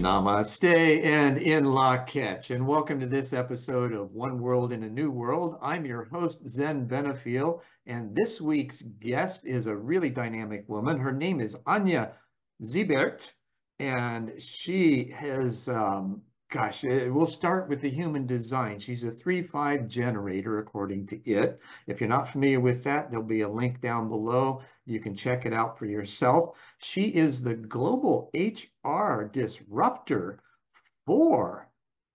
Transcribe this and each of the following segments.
Namaste and in La Catch, and welcome to this episode of One World in a New World. I'm your host, Zen Benefiel, and this week's guest is a really dynamic woman. Her name is Anya Ziebert, and she has, we'll start with the human design. She's a 3-5 generator, according to it. If you're not familiar with that, there'll be a link down below. You can check it out for yourself. She is the global HR disruptor for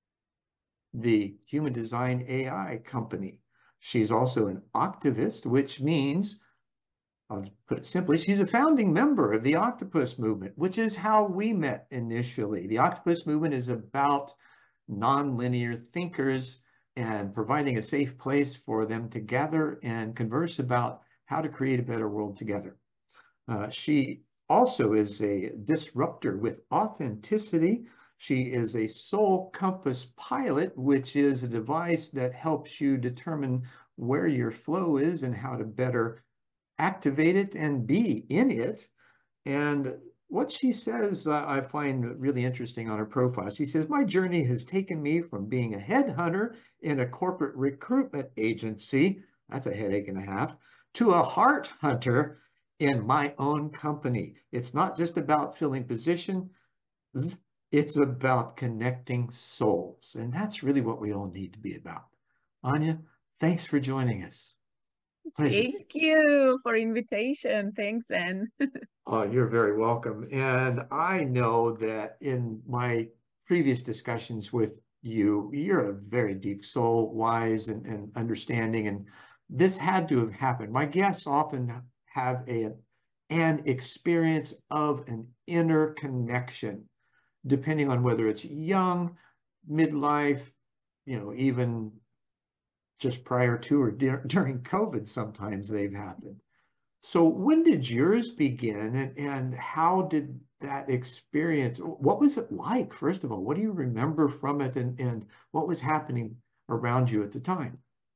the Human Design AI company. She's also an Octavist, which means, I'll put it simply, she's a founding member of the Octopus Movement, which is how we met initially. The Octopus Movement is about nonlinear thinkers and providing a safe place for them to gather and converse about how to create a better world together. She also is a disruptor with authenticity. She is a Soul Compass Pilot, which is a device that helps you determine where your flow is and how to better activate it and be in it. And what she says, I find really interesting on her profile. She says, my journey has taken me from being a headhunter in a corporate recruitment agency, that's a headache and a half, to a heart hunter in my own company. It's not just about filling positions, it's about connecting souls. And that's really what we all need to be about. Anya, thanks for joining us. Pleasure. Thank you for invitation. Thanks, Anne. Oh, you're very welcome. And I know that in my previous discussions with you, you're a very deep soul, wise and understanding. And this had to have happened. My guests often have an experience of an inner connection, depending on whether it's young, midlife, even just prior to or during COVID, sometimes they've happened. So when did yours begin, and how did that experience, what was it like? First of all, what do you remember from it, and what was happening around you at the time?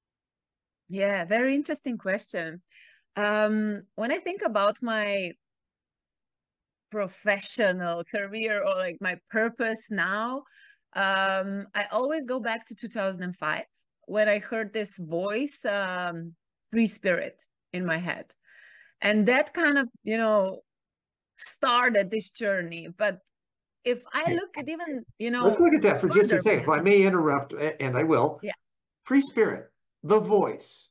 Yeah, very interesting question. When I think about my professional career or like my purpose now, I always go back to 2005 when I heard this voice, Free Spirit, in my head. And that kind of, started this journey. But if I look at even, let's look at that for just a second. Back. If I may interrupt, and I will. Yeah. Free Spirit, the voice.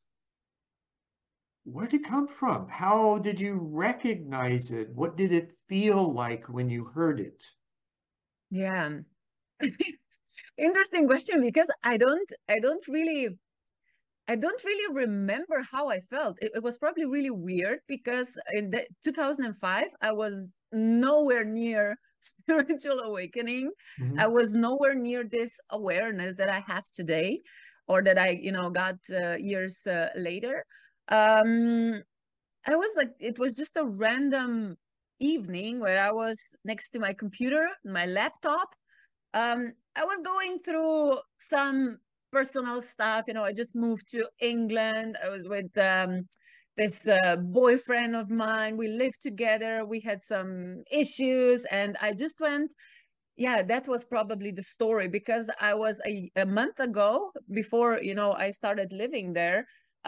Where did it come from? How did you recognize it? What did it feel like when you heard it? Yeah. Interesting question, because I don't really remember how I felt. It was probably really weird because in 2005, I was nowhere near spiritual awakening. Mm-hmm. I was nowhere near this awareness that I have today, or that I, got years later. I was like, it was just a random evening where I was next to my computer, my laptop. I was going through some personal stuff. I just moved to England. I was with this boyfriend of mine. We lived together. We had some issues, and I just went. Yeah, that was probably the story, because I was a month ago, before I started living there.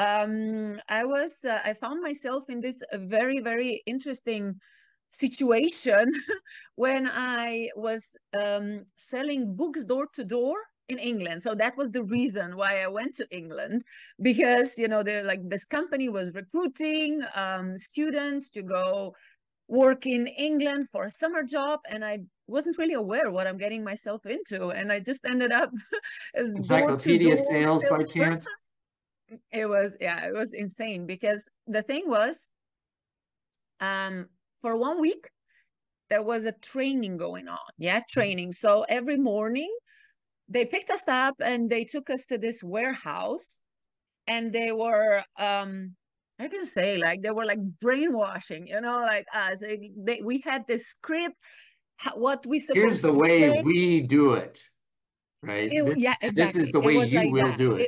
I found myself in this very, very interesting situation when I was selling books door to door in England. So that was the reason why I went to England, because this company was recruiting students to go work in England for a summer job, and I wasn't really aware what I'm getting myself into, and I just ended up as Encyclopedia door-to-door sales by chance. salesperson. It was insane, because the thing was, for 1 week there was a training going on. Training. So every morning they picked us up and they took us to this warehouse, and they were I can say, like, they were like brainwashing, like us. We had this script, what we supposed Here's the to way say. we do it, right? Yeah, exactly. This is the It way was you like will that. do it.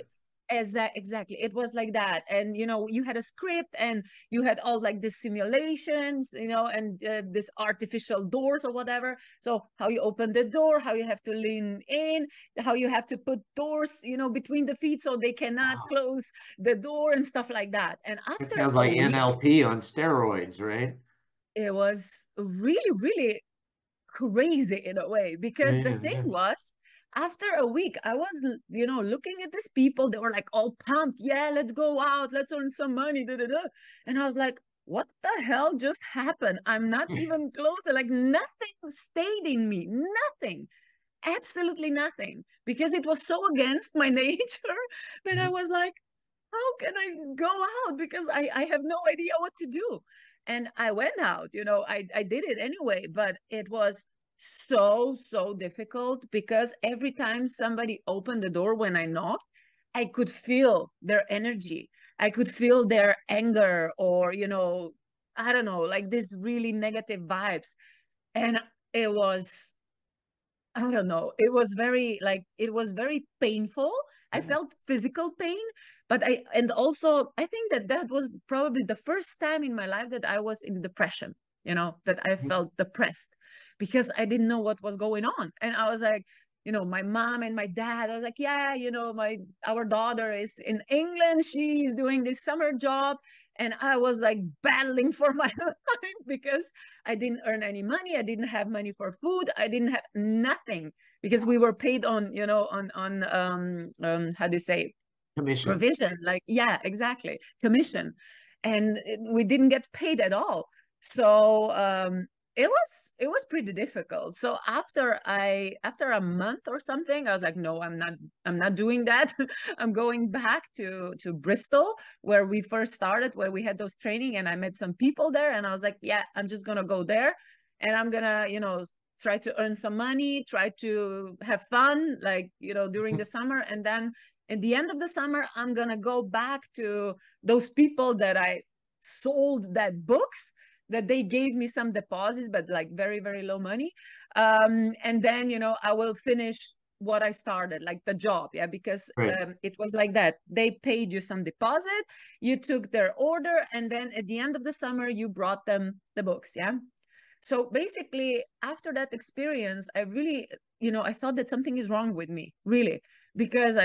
Exactly. It was like that. And, you had a script and you had all like the simulations, and this artificial doors or whatever. So how you open the door, how you have to lean in, how you have to put doors, between the feet so they cannot Wow. close the door and stuff like that. And It after sounds a like week, NLP on steroids, right? it was really, really crazy in a way, because the Yeah, thing yeah. was, after a week I was looking at these people. They were like all pumped, yeah, let's go out, let's earn some money, da, da, da. And I was like, what the hell just happened? I'm not even close. Like, nothing stayed in me, nothing, absolutely nothing, because it was so against my nature that I was like, how can I go out? Because I have no idea what to do. And I went out, I did it anyway, but it was so, so difficult, because every time somebody opened the door when I knocked, I could feel their energy. I could feel their anger, or, I don't know, like this really negative vibes. And it was, I don't know. It was very painful. I Yeah. felt physical pain, and also I think that that was probably the first time in my life that I was in depression, that I felt depressed, because I didn't know what was going on. And I was like, my mom and my dad, I was like, yeah, our daughter is in England. She's doing this summer job. And I was like battling for my life, because I didn't earn any money. I didn't have money for food. I didn't have nothing, because we were paid on, how do you say, Commission. provision, like, yeah, exactly, commission. And we didn't get paid at all. So it was pretty difficult. So after a month or something, I was like, no, I'm not doing that. I'm going back to Bristol, where we first started, where we had those training, and I met some people there, and I was like, yeah, I'm just gonna go there, and I'm gonna try to earn some money, try to have fun, like, during the summer. And then at the end of the summer, I'm gonna go back to those people that I sold that books, that they gave me some deposits, but like very, very low money. And then, I will finish what I started, like the job. Yeah, because Right. it was like that. They paid you some deposit, you took their order, and then at the end of the summer, you brought them the books. Yeah. So basically, after that experience, I really, I thought that something is wrong with me, really, because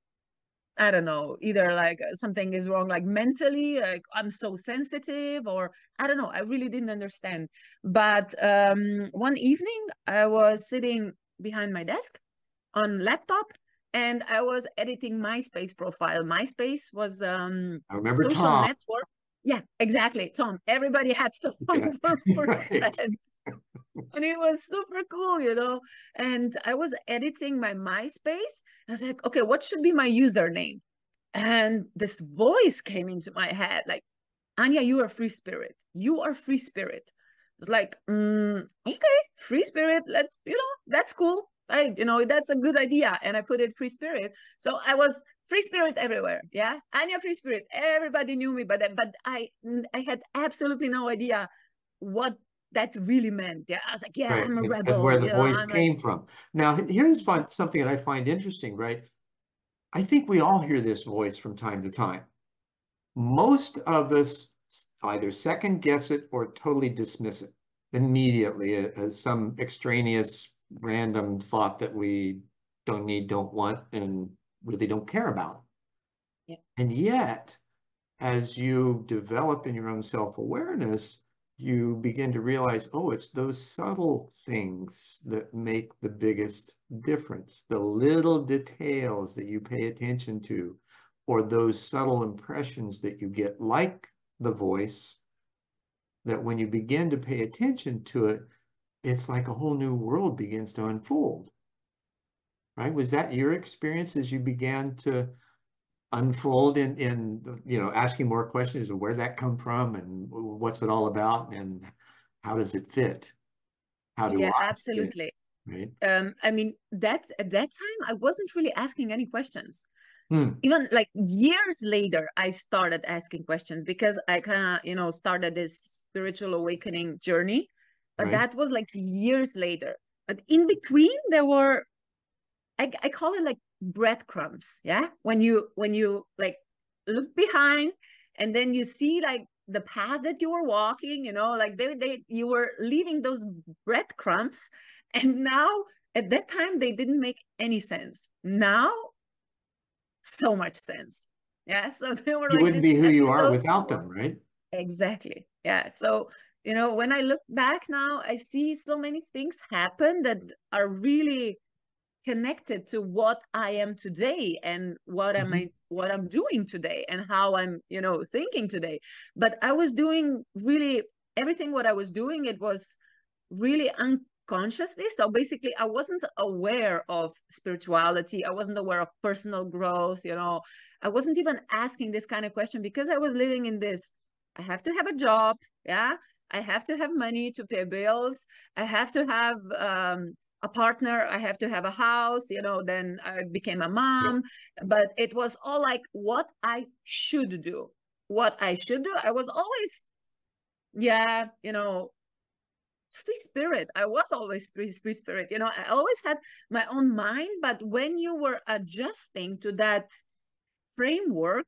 I don't know, either like something is wrong, like mentally, like I'm so sensitive, or I don't know. I really didn't understand. But one evening, I was sitting behind my desk on laptop, and I was editing MySpace profile. MySpace was I remember social Tom. network. Yeah, exactly. Tom. Everybody had to Yeah. for first Right. friend. And it was super cool. And I was editing my MySpace. I was like, okay, what should be my username? And this voice came into my head, like, Anya, you are free spirit. You are free spirit. It's like, okay, free spirit. That's cool. That's a good idea. And I put it free spirit. So I was free spirit everywhere. Yeah, Anya, free spirit. Everybody knew me, but I had absolutely no idea what that really meant. Yeah, I was like, yeah, Right. I'm a And where rebel. the voice I'm like, came from. Now, here's something that I find interesting, right? I think we all hear this voice from time to time. Most of us either second guess it or totally dismiss it immediately as some extraneous random thought that we don't need, don't want, and really don't care about. yeah, And yet, as you develop in your own self-awareness, you begin to realize, oh, it's those subtle things that make the biggest difference, the little details that you pay attention to, or those subtle impressions that you get, like the voice, that when you begin to pay attention to it, it's like a whole new world begins to unfold, right? Was that your experience as you began to unfold in asking more questions of where that come from and what's it all about and how does it fit? How do yeah, I fit? absolutely. Right? I mean, that's at that time I wasn't really asking any questions. Hmm. Even like years later, I started asking questions, because I kind of, started this spiritual awakening journey. But Right? that was like years later. But in between, there were, I call it like breadcrumbs. Yeah, when you like look behind, and then you see like the path that you were walking, you know, like you were leaving those breadcrumbs, and now at that time they didn't make any sense. Now, so much sense. Yeah, so they were You like wouldn't this be who you are episodes. without them, right? Exactly. Yeah. So, you know, when I look back now, I see so many things happen that are really connected to what I am today, and what I'm doing today, and how I'm, you know, thinking today. But I was doing really everything what I was doing, it was really unconsciously. So basically I wasn't aware of spirituality, I wasn't aware of personal growth, you know. I wasn't even asking this kind of question, because I was living in this, I have to have a job, yeah, I have to have money to pay bills, I have to have a partner, I have to have a house, you know. Then I became a mom. Yeah. But it was all like what I should do, what I should do. I was always, yeah, you know, free spirit. I was always free spirit, you know. I always had my own mind, but when you were adjusting to that framework,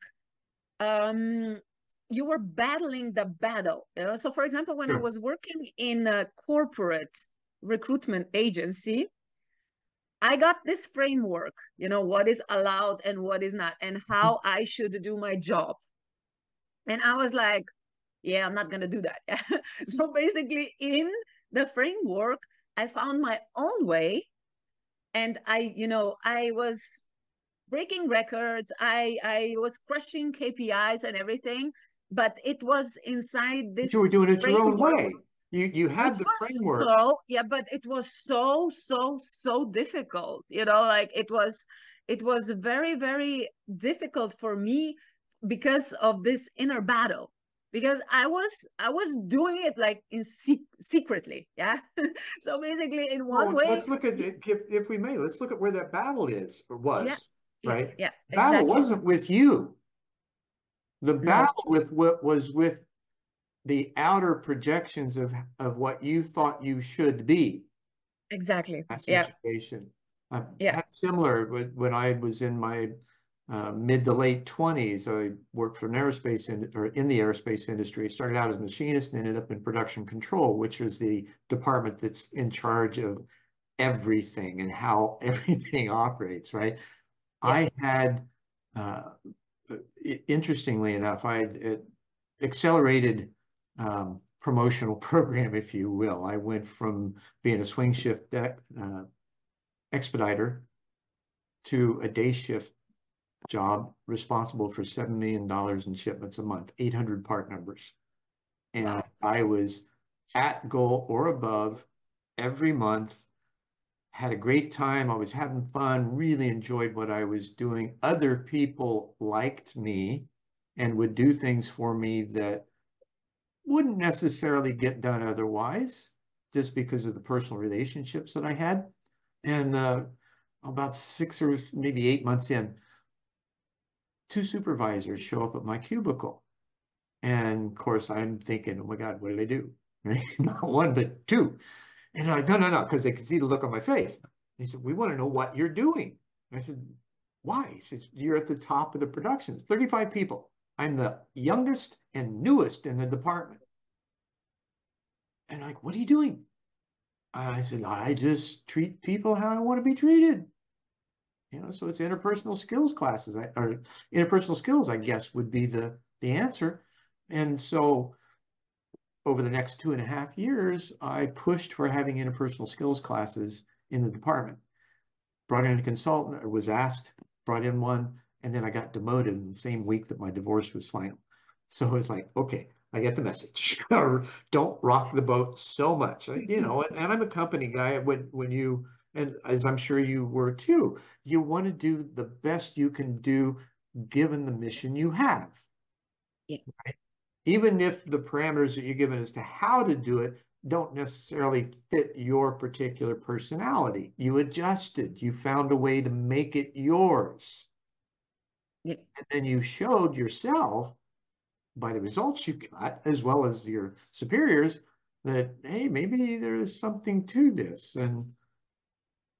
um you were battling the battle, you know. So for example, when I was working in a corporate recruitment agency, I got this framework, you know, what is allowed and what is not, and how I should do my job. And I was like, yeah, I'm not going to do that. So basically, in the framework, I found my own way. And you know, I was breaking records. I was crushing KPIs and everything, but it was inside But you this were doing it your own framework, way. You which had the was framework. so, yeah, but it was so difficult, you know. Like it was very, very difficult for me because of this inner battle, because I was doing it like in secretly, yeah. So basically in one Well, way, let's look at it, if we may, let's look at where that battle is or yeah, was, yeah, right? yeah, The battle exactly. wasn't with you. The No, battle with what was with the outer projections of what you thought you should be. exactly. That Yeah, situation. I've yeah, had similar when I was in my mid to late 20s. I worked for an aerospace or in the aerospace industry. Started out as a machinist and ended up in production control, which is the department that's in charge of everything and how everything operates, right? yeah, I had, uh, interestingly enough, I had accelerated promotional program, if you will. I went from being a swing shift expediter to a day shift job responsible for $7 million in shipments a month, 800 part numbers. And wow, I was at goal or above every month, had a great time. I was having fun, really enjoyed what I was doing. Other people liked me and would do things for me that wouldn't necessarily get done otherwise, just because of the personal relationships that I had. And about 6 or maybe 8 months in, two supervisors show up at my cubicle. And of course, I'm thinking, oh my God, what did I do? Right? Not one, but two. And I'm like, no, because they could see the look on my face. He said, we want to know what you're doing. And I said, why? He says, you're at the top of the production. 35 people. I'm the youngest and newest in the department. And I'm like, what are you doing? I said, I just treat people how I want to be treated. You know, so it's interpersonal skills classes, or interpersonal skills, I guess, would be the answer. And so over the next 2.5 years, I pushed for having interpersonal skills classes in the department. Brought in a consultant, or was asked, brought in one, and then I got demoted in the same week that my divorce was final. So it's like, okay, I get the message. Don't rock the boat so much, you know. And I'm a company guy. When you, and as I'm sure you were too, you want to do the best you can do given the mission you have. yeah, Right? Even if the parameters that you're given as to how to do it don't necessarily fit your particular personality. You adjusted, you found a way to make it yours. yeah, And then you showed yourself by the results you got, as well as your superiors, that, hey, maybe there's something to this. And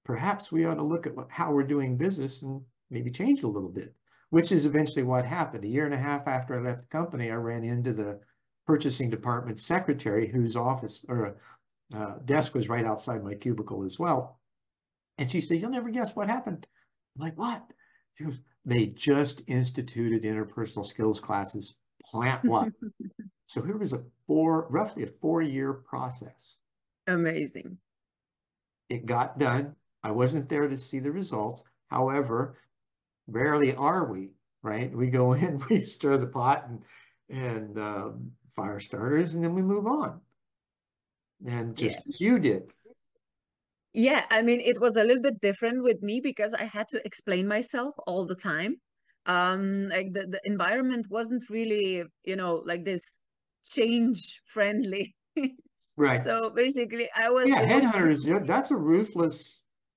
perhaps we ought to look at how we're doing business and maybe change a little bit, which is eventually what happened. A year and a half after I left the company, I ran into the purchasing department secretary, whose office or desk was right outside my cubicle as well. And she said, "You'll never guess what happened." I'm like, "What?" She goes, "They just instituted interpersonal skills classes plant-wide." So it was roughly a 4-year process. Amazing. It got done. I wasn't there to see the results. However, rarely are we, right? We go in, we stir the pot and fire starters, and then we move on. And just as you did. Yeah, I mean, it was a little bit different with me because I had to explain myself all the time. Like the environment wasn't really, like this change friendly. Right. So basically I was, Yeah, headhunters, yeah, that's a ruthless.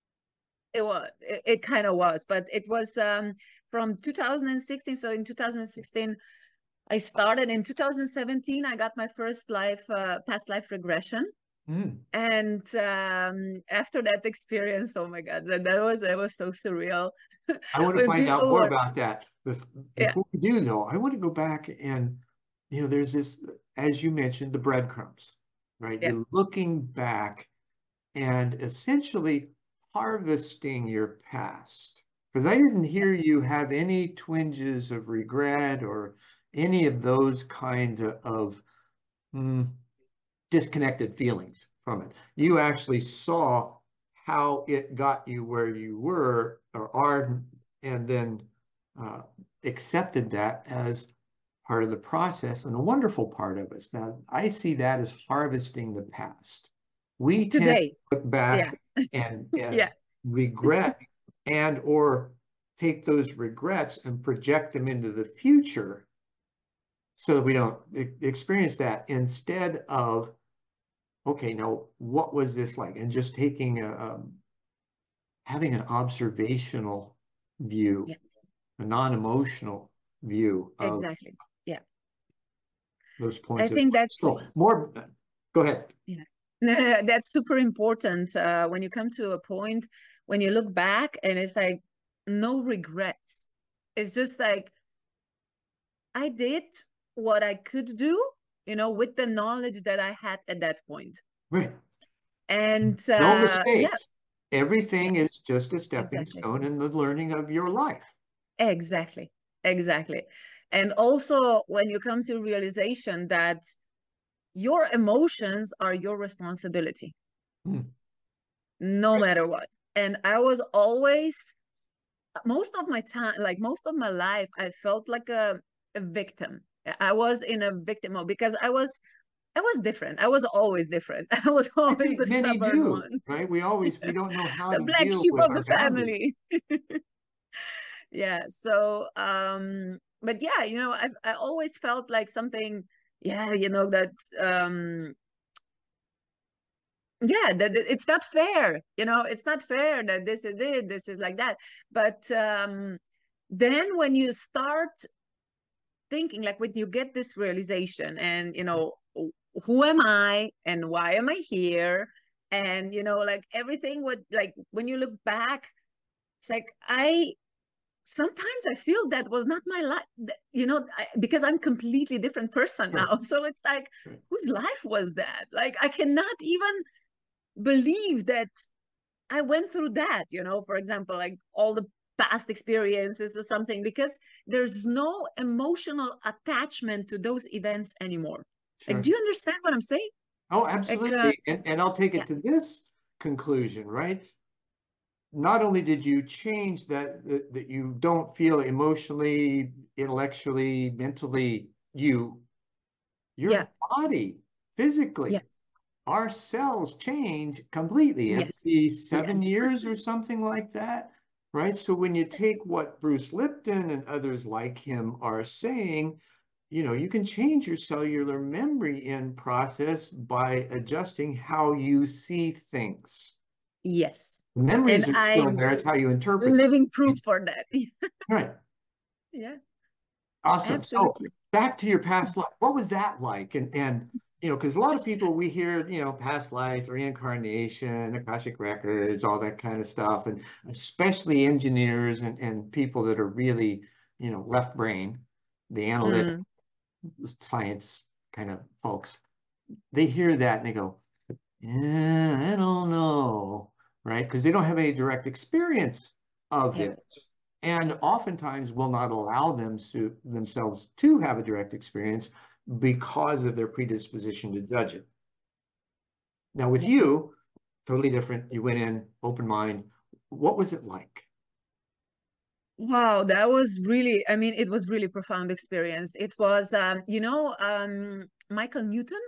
it kind of was, but it was from 2016. So in 2016, I started. In 2017, I got my first past life regression. And after that experience, oh my God, that was so surreal. I want to When find out people more were, about that. yeah, Before we do, though, I want to go back and, there's this, as you mentioned, the breadcrumbs, right? yeah, You're looking back and essentially harvesting your past. Because I didn't hear you have any twinges of regret or any of those kinds of disconnected feelings from it. You actually saw how it got you where you were or are, and then accepted that as part of the process and a wonderful part of us. Now, I see that as harvesting the past. We tend today, to look yeah, back and yeah, regret and or take those regrets and project them into the future so that we don't experience that, instead of, okay, now what was this like? And just taking having an observational view, yeah, a non-emotional view of exactly, yeah. those I points of. think So that's, more, go ahead. yeah, that's super important when you come to a point when you look back and it's like no regrets. It's just like I did what I could do, with the knowledge that I had at that point. Right. And No yeah, mistakes. yeah, Everything is just a stepping exactly. stone in the learning of your life. Exactly. Exactly. And also when you come to realization that your emotions are your responsibility, no matter what. And I was always, most of my time, like most of my life, I felt like a victim. I was in a victim mode because I was different. I was always different. I was I always think the many stubborn do, one, right? We don't know how the to black deal sheep with of the our boundaries. family. Yeah. So, but yeah, I always felt like something, yeah, that, yeah, that it's not fair. It's not fair that this is it, this is like that. But then when you start thinking, like when you get this realization and, who am I and why am I here? And, like everything would, like when you look back, it's like sometimes I feel that was not my life, because I'm completely different person Sure. now. So it's like, whose life was that? Like, I cannot even believe that I went through that, for example, like all the past experiences or something, because there's no emotional attachment to those events anymore. Like, Sure. do you understand what I'm saying? Oh, Like, absolutely. And I'll take yeah, it to this conclusion, right? Not only did you change that you don't feel emotionally, intellectually, mentally, your yeah, body, physically, yeah, our cells change completely yes, every 7 yes, years or something like that, right? So when you take what Bruce Lipton and others like him are saying, you can change your cellular memory in process by adjusting how you see things. yes. The And memories are still I'm there. It's how you interpret living proof things. for that. Right. Yeah, Awesome. So absolutely. back to your past life. What was that like? And because a lot of people we hear, past lives, reincarnation, Akashic records, all that kind of stuff, and especially engineers and people that are really, left brain, the analytic Mm, science kind of folks, they hear that and they go, yeah, I don't know, right? Because they don't have any direct experience of yeah. it. And oftentimes will not allow themselves to have a direct experience because of their predisposition to judge it. Now, with Yeah. you, totally different. You went in open mind. What was it like? Wow, that was really, I mean, it was really profound experience. It was, Michael Newton,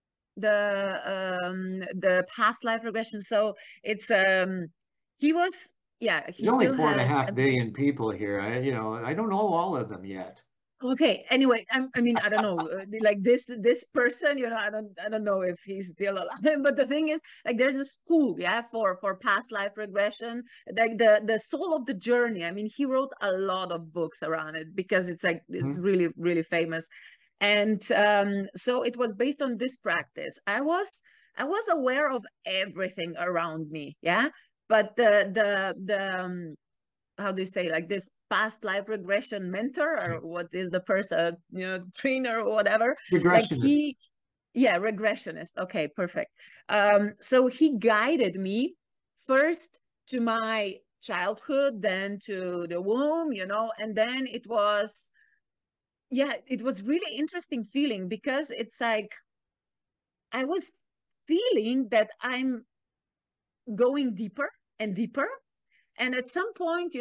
the past life regression. So it's he was, yeah, he There's only still four and a has. half billion people here. I don't know all of them yet. Okay, anyway, I mean, I don't know, like this person, I don't know if he's still alive. But the thing is, like, there's a school, yeah, for past life regression, like the soul of the journey. I mean, he wrote a lot of books around it because it's like it's Hmm. really really famous, and so it was based on this practice. I was aware of everything around me, yeah, but the how do you say, like, this past life regression mentor, or what is the person, trainer or whatever, like Regressionist. yeah, regressionist, okay, perfect. So he guided me first to my childhood, then to the womb, and then it was, yeah, it was really interesting feeling, because it's like I was feeling that I'm going deeper and deeper, and at some point,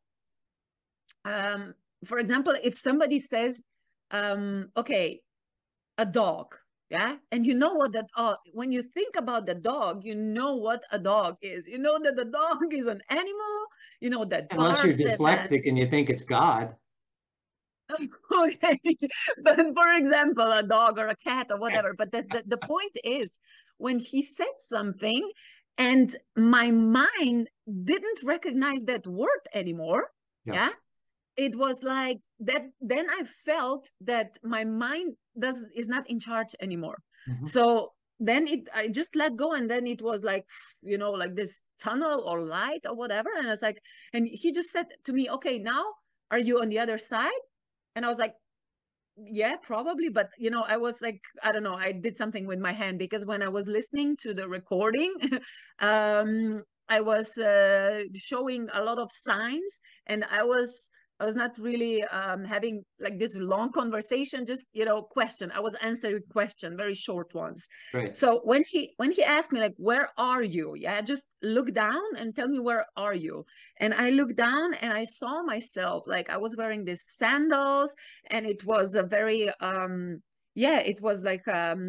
um, for example, if somebody says, okay, a dog, yeah, and you know what that, when you think about the dog, you know what a dog is. You know that the dog is an animal, that Unless you're barks, that has. dyslexic and you think it's God. Okay, but for example, a dog or a cat or whatever. But the point is, when he said something, and my mind didn't recognize that word anymore, Yeah. yeah, it was like that. Then I felt that my mind is not in charge anymore. Mhm. So then I just let go, and then it was like, like this tunnel or light or whatever. And it's like, and he just said to me, okay, now are you on the other side? And I was like, yeah, probably. But I was like, I don't know, I did something with my hand, because when I was listening to the recording, I was showing a lot of signs, and I was not really having like this long conversation, just question. I was answering question, very short ones. Right. So when he asked me, like, where are you, yeah, just look down and tell me, where are you? And I looked down, and I saw myself, like, I was wearing these sandals, and it was a very yeah, it was like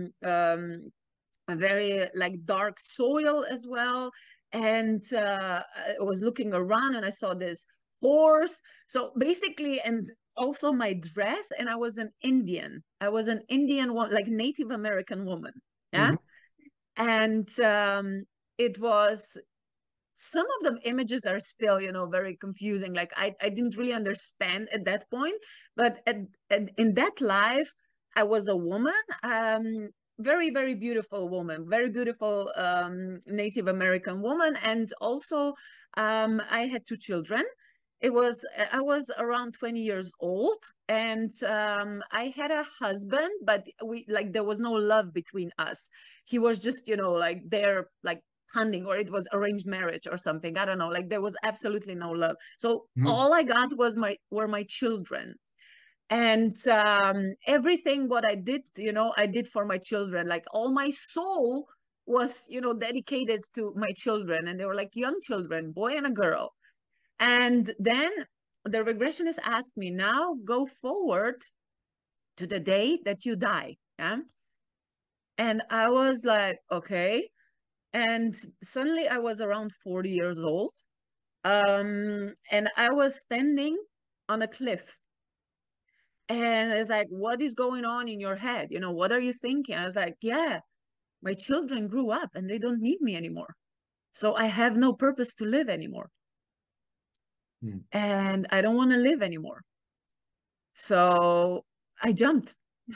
a very like dark soil as well. And I was looking around, and I saw this horse. So basically, and also my dress, and I was an Indian one, like Native American woman, yeah. Mhm. And it was, some of the images are still very confusing, like I didn't really understand at that point. But in that life, I was a woman, very very beautiful woman, very beautiful Native American woman. And also, I had two children. I was around 20 years old, and I had a husband, but there was no love between us. He was just like there, like hunting, or it was arranged marriage or something, I don't know, like there was absolutely no love. So Mhm. all I got were my children. And everything what I did, I did for my children. Like all my soul was dedicated to my children, and they were like young children, boy and a girl. And then the regressionist asked me, now go forward to the day that you die, yeah. And I was like, okay. And suddenly I was around 40 years old, and I was standing on a cliff. And it's like, what is going on in your head? What are you thinking? I was like, yeah, my children grew up and they don't need me anymore. So I have no purpose to live anymore. Mm. And I don't want to live anymore. So I jumped.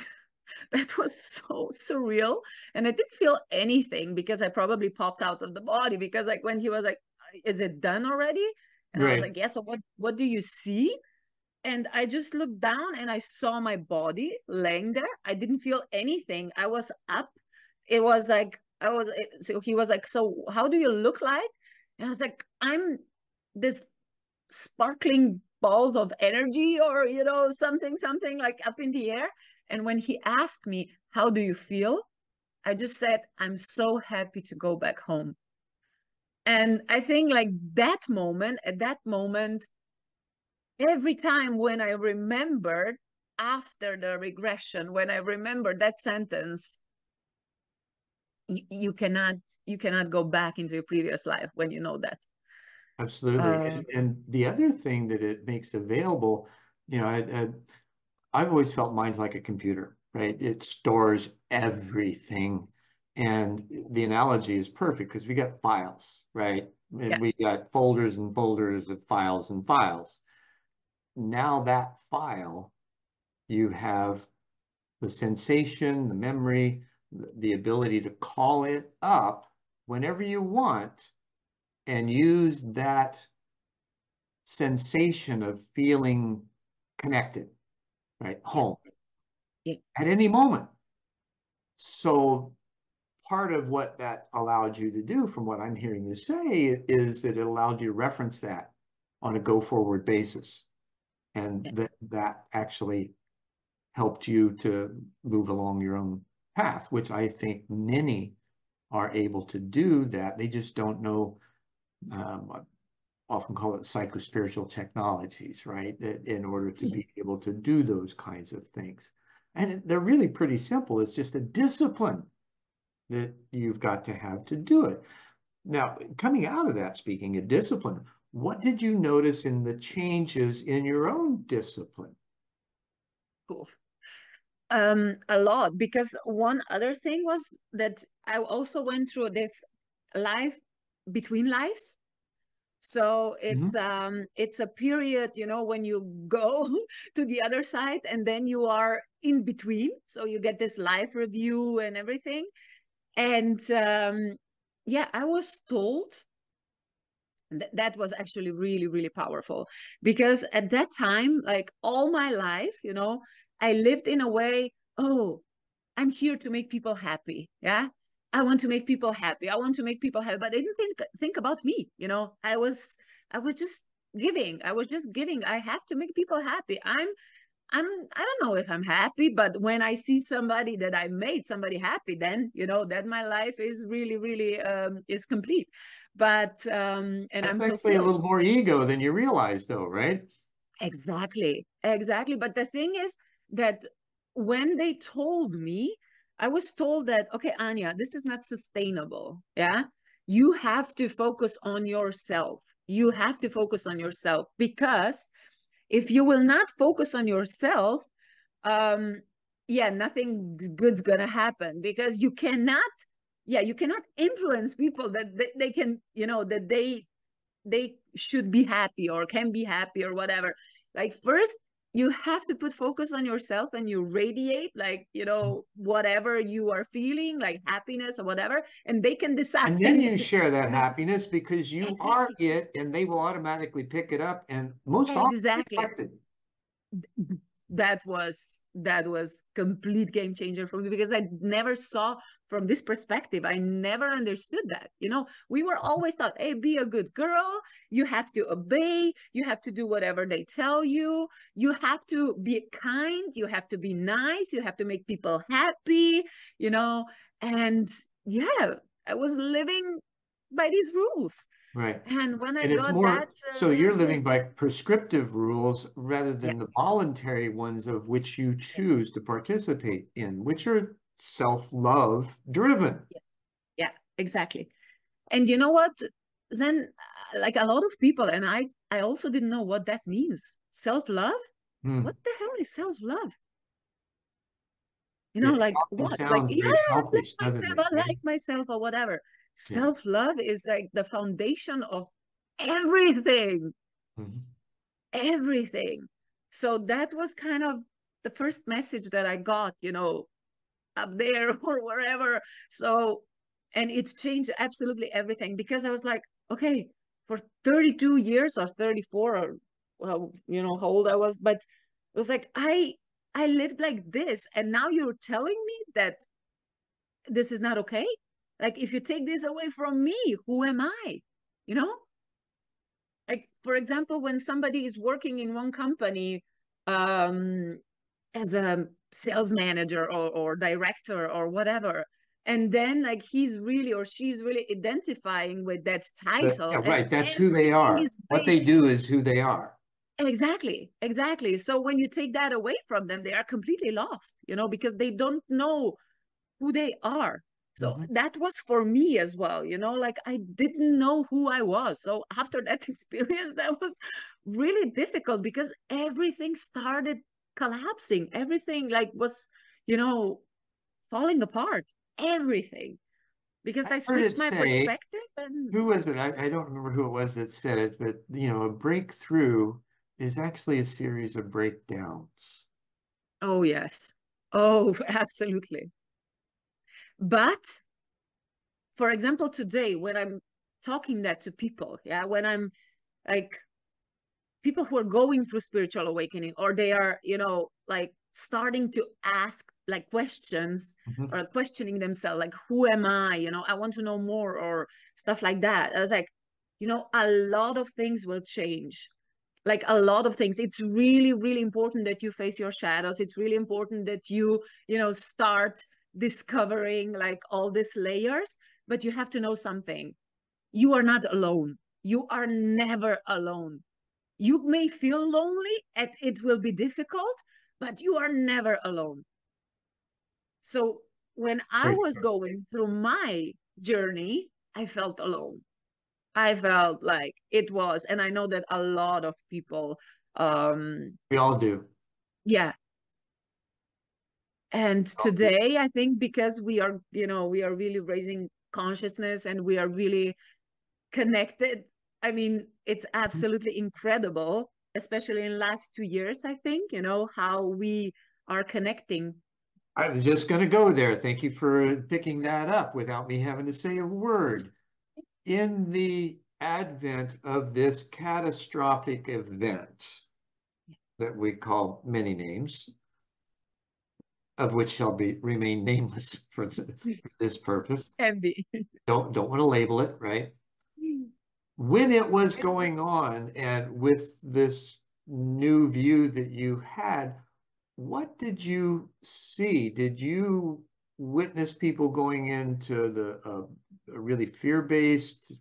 That was so surreal. And I didn't feel anything because I probably popped out of the body, because like when he was like, is it done already? And I was Right. like, yes. So what do you see? And I just looked down and I saw my body laying there. I didn't feel anything. I was up. It was like, so he was like, so how do you look like? And I was like, I'm this sparkling balls of energy, or, something like up in the air. And when he asked me, how do you feel? I just said, I'm so happy to go back home. And I think like at that moment, every time when I remembered after the regression, when I remembered that sentence, you cannot go back into your previous life when you know that. Absolutely. Uh, And the other thing that it makes available, I've always felt mine's like a computer, right? It stores everything. And the analogy is perfect because we got files, right? yeah, And we got folders and folders of files and files. Now that file, you have the sensation, the memory, the ability to call it up whenever you want and use that sensation of feeling connected, right? yeah, Home yeah, at any moment. So part of what that allowed you to do, from what I'm hearing you say, is that it allowed you to reference that on a go forward basis. And yeah, that actually helped you to move along your own path, which I think many are able to do that. They just don't know, I often call it psychospiritual technologies, right? In order to yeah. be able to do those kinds of things. And they're really pretty simple. It's just a discipline that you've got to have to do it. Now, coming out of that, speaking of discipline, what did you notice in the changes in your own discipline? Cool. A lot, because one other thing was that I also went through this life between lives. So Mhm. it's a period, when you go to the other side and then you are in between. So you get this life review and everything. And yeah, I was told that was actually really, really powerful, because at that time, like all my life, I lived in a way, oh, I'm here to make people happy. Yeah. I want to make people happy. I want to make people happy. But I didn't think about me. I was just giving. I was just giving. I have to make people happy. I don't know if I'm happy, but when I see somebody that I made somebody happy, then that my life is really, really is complete. But and That's I'm actually a fulfilled. little more ego than you realize, though, right? Exactly. Exactly. But the thing is that when they told me, I was told that, okay, Anya, this is not sustainable. Yeah. You have to focus on yourself. You have to focus on yourself, because if you will not focus on yourself, um, yeah, nothing good's gonna happen, because you cannot influence people that they can, that they should be happy or can be happy or whatever. Like, first you have to put focus on yourself, and you radiate, like, whatever you are feeling, like happiness or whatever, and they can decide. And then you share that And happiness because you are exactly, it and they will automatically pick it up and most often exactly. reflect it. That was complete game changer for me, because I never saw from this perspective. I never understood that. We were always taught, hey, be a good girl, you have to obey, you have to do whatever they tell you, you have to be kind, you have to be nice, you have to make people happy, you know and yeah, I was living by these rules. Right. And when I And it's got that more, so you're living by message, prescriptive rules rather yeah, than the voluntary ones of which you yeah, choose to participate in, which are self-love driven. yeah, yeah, exactly. And you know what? Then, like a lot of people, and I also didn't know what that means. Self-love? Hmm. What the hell is self-love? It Like often what? Like, sounds yeah, very I like selfish, doesn't myself, it? I Right? like myself, or whatever. Yeah. Self-love is like the foundation of everything, Mhm. everything. So that was kind of the first message that I got, up there or wherever. So, and it changed absolutely everything, because I was like, okay, for 32 years or 34, or well, how old I was, but it was like, I lived like this, and now you're telling me that this is not okay. Like, if you take this away from me, who am I? You know, like, for example, when somebody is working in one company, um, as a sales manager or director or whatever, and then like he's really or she's really identifying with that title, Yeah, and right. That's who they everything are. is What they based. do is who they are. Exactly. So when you take that away from them, they are completely lost, because they don't know who they are. So Mhm. that was for me as well, like I didn't know who I was. So after that experience, that was really difficult, because everything started collapsing. Everything like was, you know, falling apart. Everything. Because I I heard switched it my say, perspective and who was it? I don't remember who it was that said it, but a breakthrough is actually a series of breakdowns. oh yes. Oh, absolutely. But for example, today when I'm talking that to people, yeah, when I'm like people who are going through spiritual awakening, or they are like starting to ask like questions, Mhm. or questioning themselves, like, who am I, I want to know more, or stuff like that. I was like, a lot of things will change, like a lot of things. It's really, really important that you face your shadows. It's really important that you start discovering like all these layers. But you have to know something: you are not alone. You are never alone. You may feel lonely and it will be difficult, but you are never alone. So when I Right. was going through my journey, I felt alone. I felt like it was, and I know that a lot of people, We all do. yeah. And today, I think because we are really raising consciousness, and we are really connected. I mean, it's absolutely incredible, especially in last 2 years, I think, how we are connecting. I was just going to go there. Thank you for picking that up without me having to say a word. In the advent of this catastrophic event that we call many names, of which shall be remain nameless for this purpose. Heavy. Don't want to label it, right? When it was going on and with this new view that you had, what did you see? Did you witness people going into the really fear-based,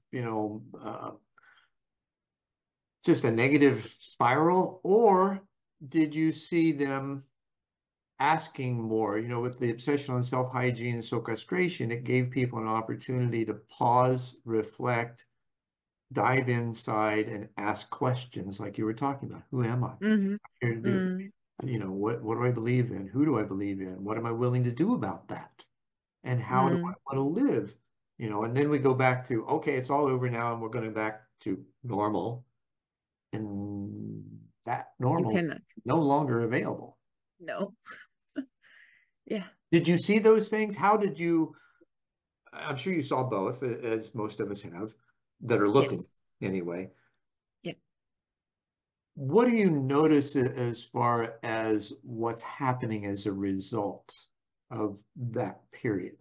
just a negative spiral, or did you see them asking more? With the obsession on self-hygiene and self-castration, it gave people an opportunity to pause, reflect, dive inside, and ask questions like you were talking about. Who am I? Mm-hmm. Here to do? Mm. What do I believe in? Who do I believe in? What am I willing to do about that? And how do I Mm. want to live? And then we go back to, okay, it's all over now, and we're going back to normal. And that You normal cannot. no longer available. No. Yeah. Did you see those things? How did you? I'm sure you saw both, as most of us have, that are looking Yes. anyway. Yeah. What do you notice as far as what's happening as a result of that period?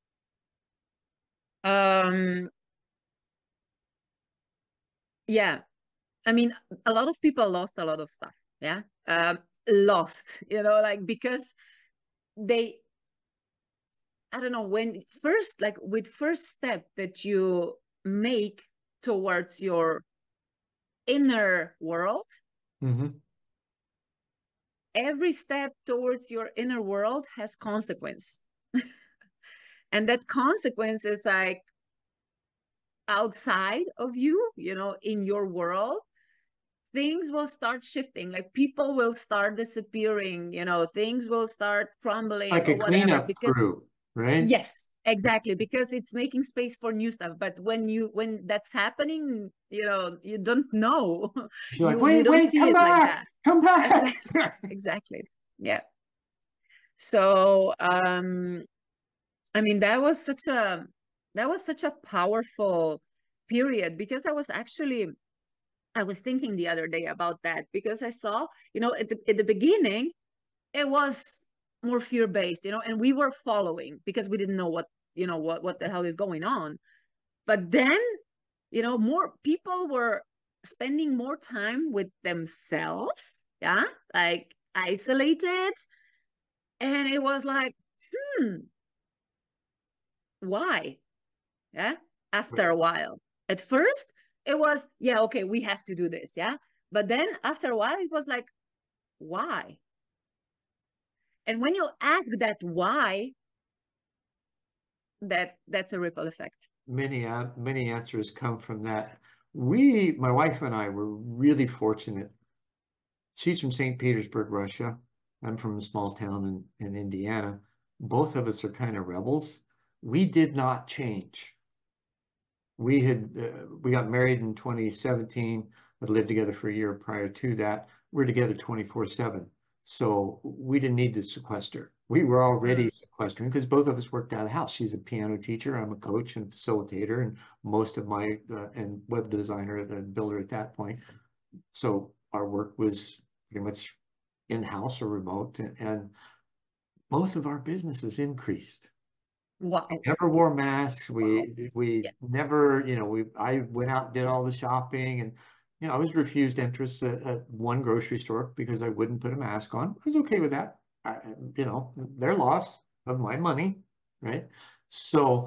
Um, yeah. I mean, a lot of people lost a lot of stuff. Yeah. Lost, like because they, I don't know, when first, like with first step that you make towards your inner world, Mm-hmm. every step towards your inner world has consequence. And that consequence is like outside of you, in your world, things will start shifting. Like people will start disappearing, things will start crumbling Like a or whatever. cleanup Because crew, right? yes, exactly, because it's making space for new stuff. But when that's happening, you don't know. You're like, you wait, don't wait, see come it like back, that. come back. Exactly. Exactly. Yeah. So I mean, that was such a powerful period, because I was thinking the other day about that, because I saw, at the beginning, it was more fear-based, and we were following because we didn't know what the hell is going on. But then, more people were spending more time with themselves, yeah, like isolated. And it was like, why? Yeah. After a while. At first, it was, yeah, okay, we have to do this, yeah. But then after a while, it was like, why? And when you ask that why, that's a ripple effect. Many answers come from that. My wife and I were really fortunate. She's from St. Petersburg, Russia. I'm from a small town in Indiana. Both of us are kind of rebels. We did not change. We got married in 2017, but lived together for a year prior to that. We're together 24/7. So we didn't need to sequester. We were already sequestering because both of us worked out of the house. She's a piano teacher. I'm a coach and facilitator, and most of my and web designer and builder at that point. So our work was pretty much in-house or remote, and both of our businesses increased. Wow. We never wore masks. We Yeah. never, I went out and did all the shopping, and I was refused entrance at one grocery store because I wouldn't put a mask on. I was okay with that. Their loss of my money, right? So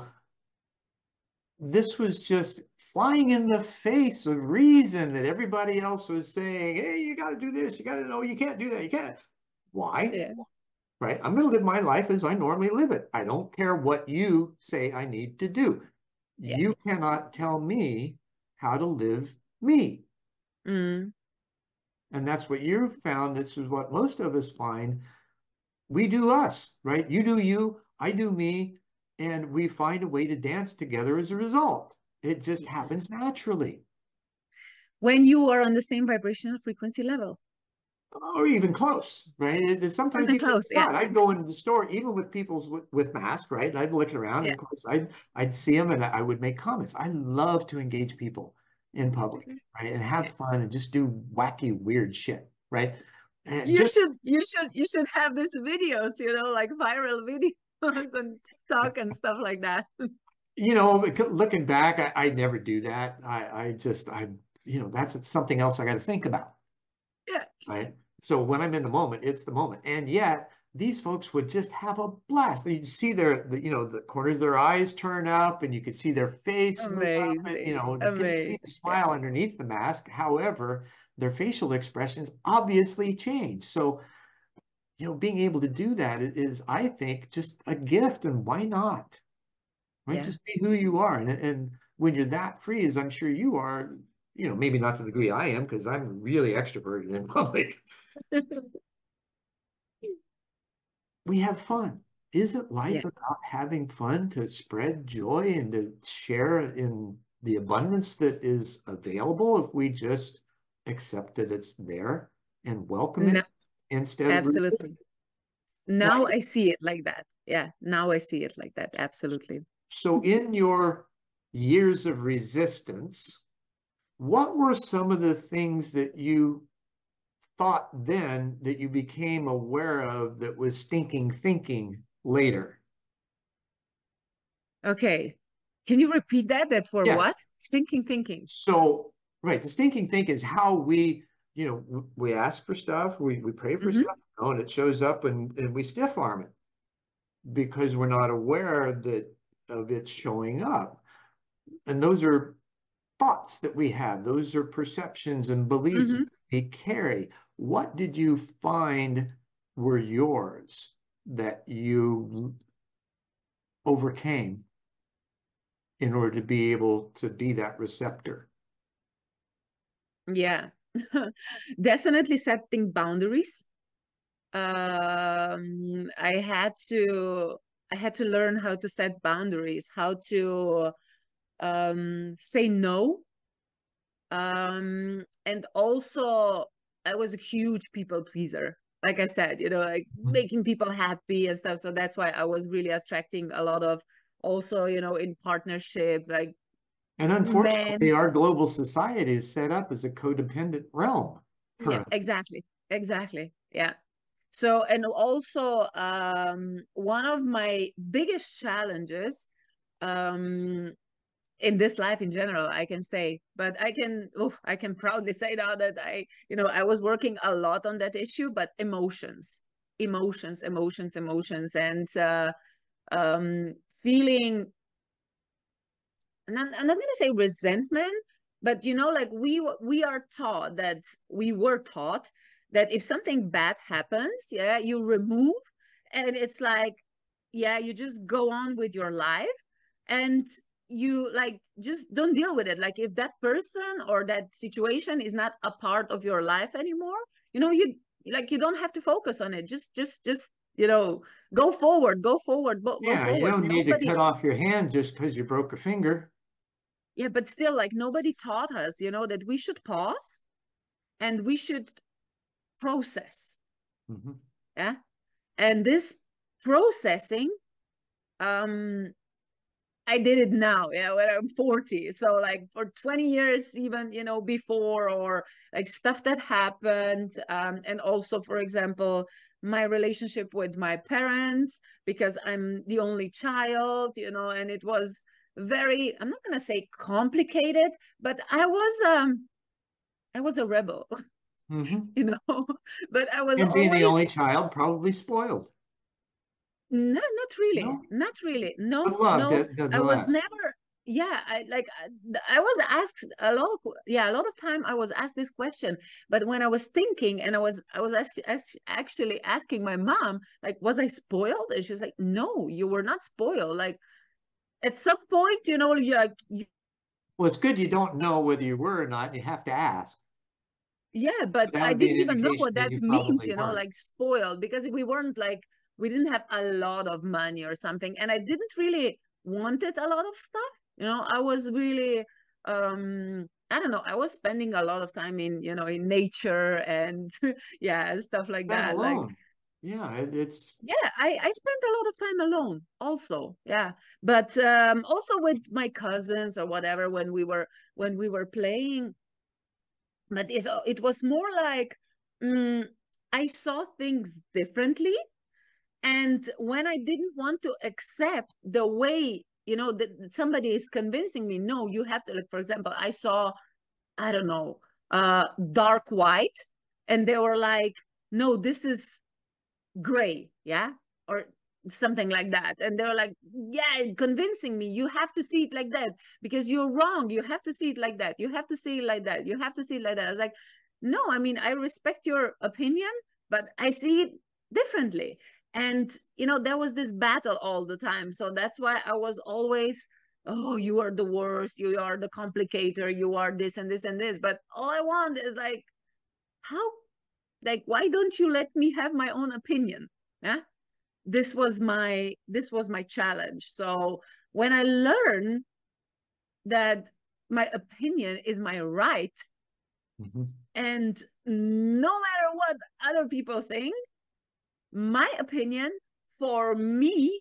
this was just flying in the face of reason that everybody else was saying, hey, you got to do this. You got to know you can't do that. You can't. Why? Yeah. Right? I'm going to live my life as I normally live it. I don't care what you say I need to do. Yeah. You cannot tell me how to live me. Mm. And that's what you've found. This is what most of us find. We do us, right? You do you, I do me, and we find a way to dance together as a result. It just Yes. happens naturally. When you are on the same vibrational frequency level. Or even close, right? Sometimes Even even close, yeah. not. I'd go into the store, even with people with masks, right? I'd look around, Yeah. and of course, I'd see them, and I would make comments. I love to engage people in public, right, and have fun and just do wacky, weird shit, right? And You just should have these videos, like viral videos on TikTok and stuff like that. looking back, I never do that. That's something else I got to think about. Yeah. Right. So when I'm in the moment, it's the moment. And yet these folks would just have a blast. You see the corners of their eyes turn up, and you could see their face move up, and Amazing. you couldn't see the Amazing. Yeah. smile underneath the mask. However, their facial expressions obviously change. So, being able to do that is, I think, just a gift. And why not? Right? Yeah. Just be who you are. And when you're that free, as I'm sure you are, maybe not to the degree I am, because I'm really extroverted in public. We have fun. Isn't life Yeah. about having fun, to spread joy and to share in the abundance that is available if we just accept that it's there and welcome No, it instead of resisting? absolutely. Now I see it like that. Yeah. Now I see it like that. Absolutely. So in your years of resistance, what were some of the things that you thought then that you became aware of that was stinking thinking later? Okay. Can you repeat that? That for what? Yes. Stinking thinking. So, right, the stinking think is how we ask for stuff, we pray for Mm-hmm. stuff, and it shows up, and we stiff arm it because we're not aware of it showing up. And those are thoughts that we have, those are perceptions and beliefs Mm-hmm. we carry. What did you find were yours that you overcame in order to be able to be that receptor? Yeah. Definitely setting boundaries. I had to learn how to set boundaries, how to say no. And also I was a huge people pleaser. like I said, like making people happy and stuff. So that's why I was really attracting a lot of also, in partnership, like And men. unfortunately, our global society is set up as a codependent realm Yeah, currently. exactly. Yeah. So, and also, one of my biggest challenges, um, in this life in general, I can say, but I can proudly say now that I was working a lot on that issue, but emotions, and feeling, and I'm not going to say resentment, but like we are taught that we were taught that if something bad happens, yeah, you remove, and it's like, yeah, you just go on with your life, and you like just don't deal with it. Like if that person or that situation is not a part of your life anymore, you don't have to focus on it. Just go Yeah, you forward. don't need to Nobody. cut off your hand just because you broke a finger. Yeah, but still, like nobody taught us, that we should pause and we should process. Mhm. Yeah. And this processing, um, I did it now, yeah, when I'm 40. So like for 20 years, even, before, or like stuff that happened. And also, for example, my relationship with my parents, because I'm the only child, and it was very, I'm not gonna say complicated, but I was a rebel, Mhm. but I was And being the only always, child, probably spoiled. no, not really, No, not really. No, but loved no, it I was nonetheless. never, yeah, I was asked a lot of, yeah, a lot of time I was asked this question, but when I was thinking, and I was actually asking my mom, like, was I spoiled? And she's like, no, you were not spoiled. Like at some point, you're like, Well, it's good you don't know whether you were or not. You have to ask. yeah, but That I would be didn't an even know indication what that that you means, probably weren't. like spoiled, because we didn't have a lot of money or something, and I didn't really wanted a lot of stuff. I was really, I don't know, I was spending a lot of time in nature and yeah, stuff like That that. Like, alone. Yeah, it's yeah, I spent a lot of time alone also. Yeah. But also with my cousins or whatever, when we were playing, but it was more like, mm, I saw things differently. And when I didn't want to accept the way, that somebody is convincing me, no, you have to, like, for example, I saw, I don't know, dark white, and they were like, no, this is gray, yeah, or something like that, and they were like, yeah, convincing me, you have to see it like that because you're wrong, you have to see it like that, you have to see it like that, you have to see it like that. I was like, no, I mean, I respect your opinion, but I see it differently. And there was this battle all the time, so that's why I was always, oh, you are the worst, you are the complicator, you are this and this and this, but all I want is like, how, like, why don't you let me have my own opinion? Yeah, this was my challenge. So when I learned that my opinion is my right, mhm. and no matter what other people think, my opinion for me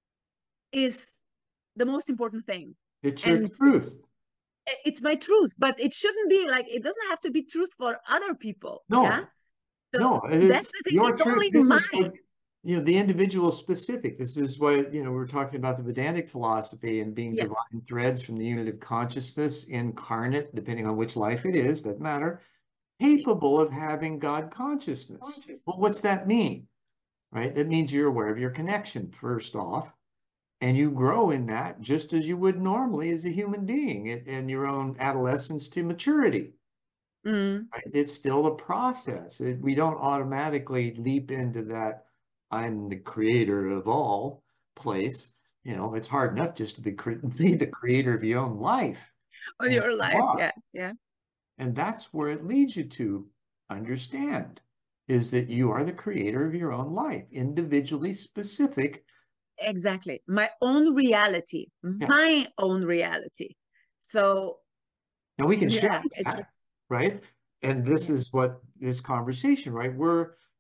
is the most important thing. It's your And truth. it's my truth, but it shouldn't be like, it doesn't have to be truth for other people. Yeah. No, So no, that's the thing, your it's truth. only This is mine. what, the individual specific. This is what, we're talking about the Vedantic philosophy and being Yeah. divine threads from the unit of consciousness incarnate, depending on which life it is, doesn't matter, capable of having God consciousness. Well, what's that mean? Right? That means you're aware of your connection, first off, and you grow in that just as you would normally as a human being in your own adolescence to maturity. Mm. Right? It's still a process. We don't automatically leap into that I'm the creator of all place. It's hard enough just to be the creator of your own life. On And your you life. are. Yeah. Yeah. And that's where it leads you to understand is that you are the creator of your own life, individually specific. Exactly. My own reality, Yeah. my own reality. So Now we can share yeah, it's that, right? And this yeah. is what this conversation, right? We're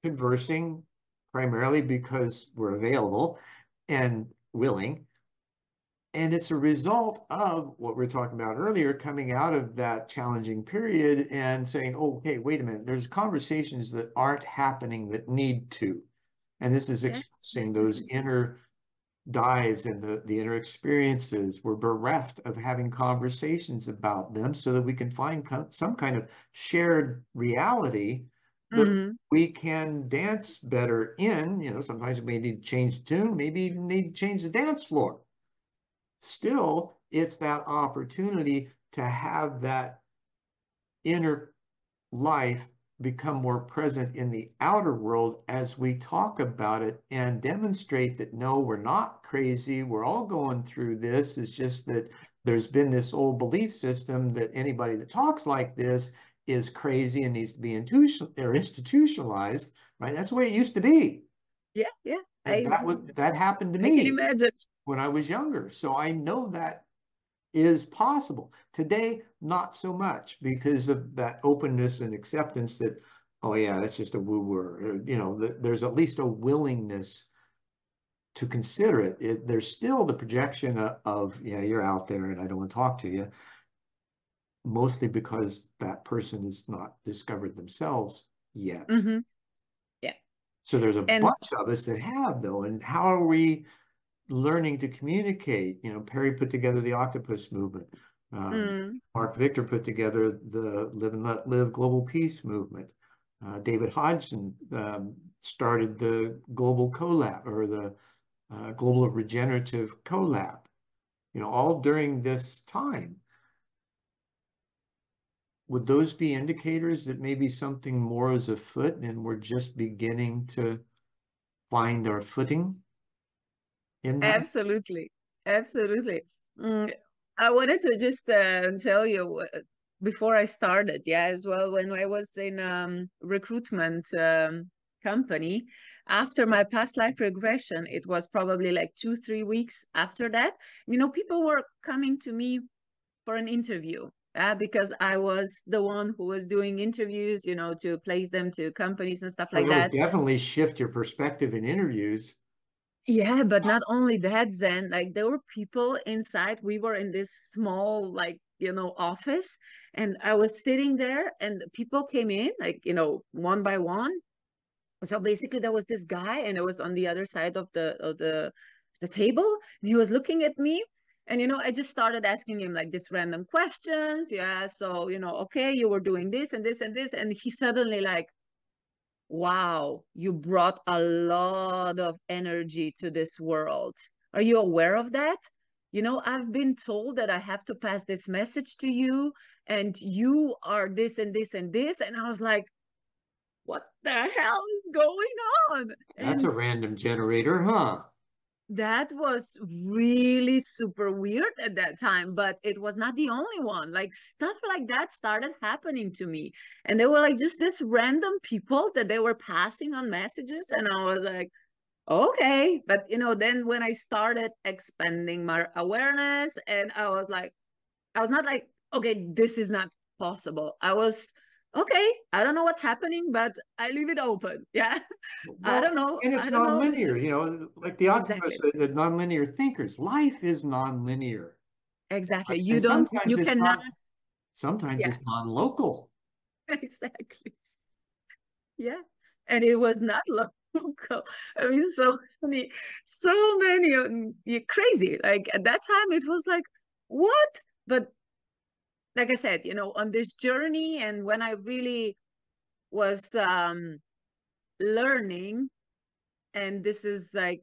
conversing primarily because we're available and willing. And it's a result of what we were talking about earlier, coming out of that challenging period and saying, oh, hey, wait a minute, there's conversations that aren't happening that need to. And this is Yeah. expressing those inner dives and the inner experiences. We're bereft of having conversations about them so that we can find some kind of shared reality that Mm-hmm. we can dance better in. You know, sometimes we may need to change the tune, maybe even need to change the dance floor. Still, it's that opportunity to have that inner life become more present in the outer world as we talk about it and demonstrate that no, we're not crazy. We're all going through this. It's just that there's been this old belief system that anybody that talks like this is crazy and needs to be institutionalized, right? That's the way it used to be. Yeah, yeah. And that happened to I can me imagine. when I was younger. So I know that is possible. Today, not so much because of that openness and acceptance that, oh yeah, that's just a woo-woo. You know, there's at least a willingness to consider it. There's still the projection of, yeah, you're out there and I don't want to talk to you, mostly because that person has not discovered themselves yet. Mm-hmm. Yeah. So there's a And bunch of us that have, though. And how are we learning to communicate? You know, Perry put together the Octopus movement. mm, Mark Victor put together the Live and Let Live Global Peace movement. David Hodgson started the Global Collab or the Global Regenerative Collab, you know, all during this time. Would those be indicators that maybe something more is afoot and we're just beginning to find our footing in that? absolutely, absolutely. Mm, I wanted to just tell you before I started, yeah, as well, when I was in recruitment company, after my past life regression, it was probably like 2, 3 weeks after that. You know, people were coming to me for an interview. Because I was the one who was doing interviews, you know, to place them to companies and stuff Well, like that would that. definitely shift your perspective in interviews. Yeah, but not only that, Zen, like there were people inside. We were in this small, like, you know, office, and I was sitting there, and people came in, like, you know, one by one. So basically, there was this guy, and it was on the other side of the table, and he was looking at me. And you know, I just started asking him like this random questions. Yeah, so you know, okay, you were doing this and this and this, and he suddenly like, wow, you brought a lot of energy to this world. Are you aware of that? You know, I've been told that I have to pass this message to you, and you are this and this and this. And I was like, what the hell is going on? That's a And random generator, huh? that was really super weird at that time, but it was not the only one. Like stuff like that started happening to me, and they were like just this random people that they were passing on messages, and I was like, okay. But you know, then when I started expanding my awareness, and I was like, I was not like, okay, this is not possible. I was, okay, I don't know what's happening, but I leave it open. Yeah. I Well, don't know. and it's I don't know. It's nonlinear, just you know, like the octopus, exactly. the nonlinear thinkers. Life is nonlinear. Exactly. And You cannot, sometimes yeah, it's non-local. exactly. Yeah. And it was not local. I mean, so many, crazy. Like at that time, it was like, what? But like I said, you know, on this journey, and when I really was learning, and this is like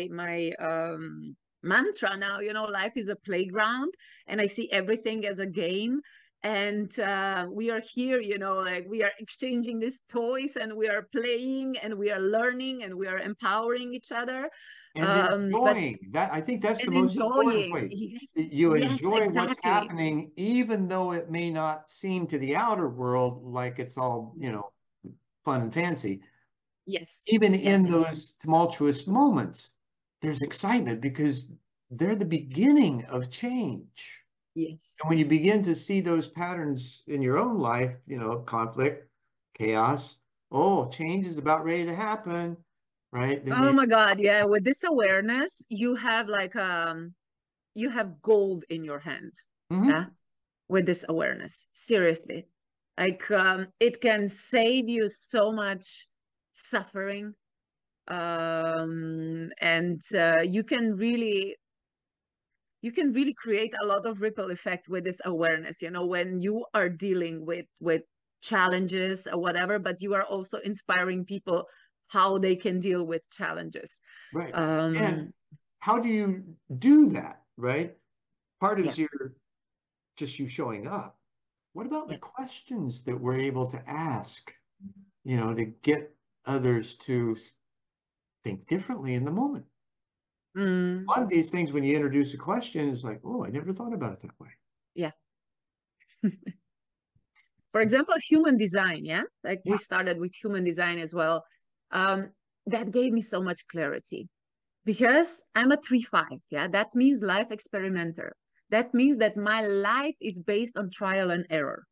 my mantra now, you know, life is a playground, and I see everything as a game. And we are here, you know, like we are exchanging these toys, and we are playing, and we are learning, and we are empowering each other. And But enjoying that. I think that's the and most important enjoying, way. yes, You yes, enjoy what's exactly, happening, even though it may not seem to the outer world like it's all, you yes, know, fun and fancy. yes, Even in yes, those tumultuous moments, there's excitement because they're the beginning of change. yes, And when you begin to see those patterns in your own life, you know, conflict, chaos, oh, change is about ready to happen, right? Then Oh you, my God, yeah. With this awareness, you have gold in your hand. Mhm. Yeah. With this awareness. Seriously. Like it can save you so much suffering. And you can really create a lot of ripple effect with this awareness, you know, when you are dealing with challenges or whatever, but you are also inspiring people how they can deal with challenges. Right. And um how do you do that, right? Part yeah, is your just you showing up. What about the yeah. questions that we're able to ask, to get others to think differently in the moment? Mm, A lot of these things, when you introduce a question, is like, oh, I never thought about it that way. yeah. For example, human design, yeah, like we Yeah. started with human design as well. um that gave me so much clarity because I'm a 3-5. Yeah, that means life experimenter. That means that my life is based on trial and error.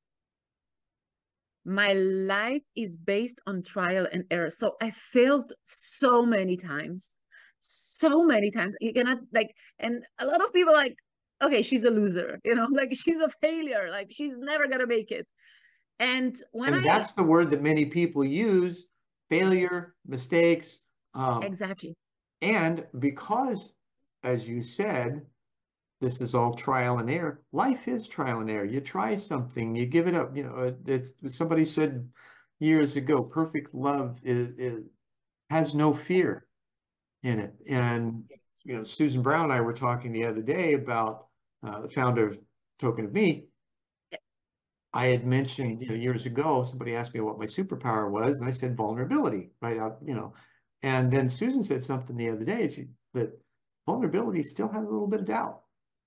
My life is based on trial and error. So I failed so many times, so many times. You cannot like, and a lot of people like, okay, she's a loser, you know, like she's a failure, like she's never gonna make it. And when And I that's the word that many people use, failure, mistakes. Um, exactly. and because, as you said, this is all trial and error. Life is trial and error. You try something, you give it up. Somebody said years ago, perfect love has no fear in it. And Susan Brown and I were talking the other day about the founder of Token of Me. I had mentioned, years ago, somebody asked me what my superpower was, and I said vulnerability, right out. And then Susan said something the other day, that vulnerability still has a little bit of doubt,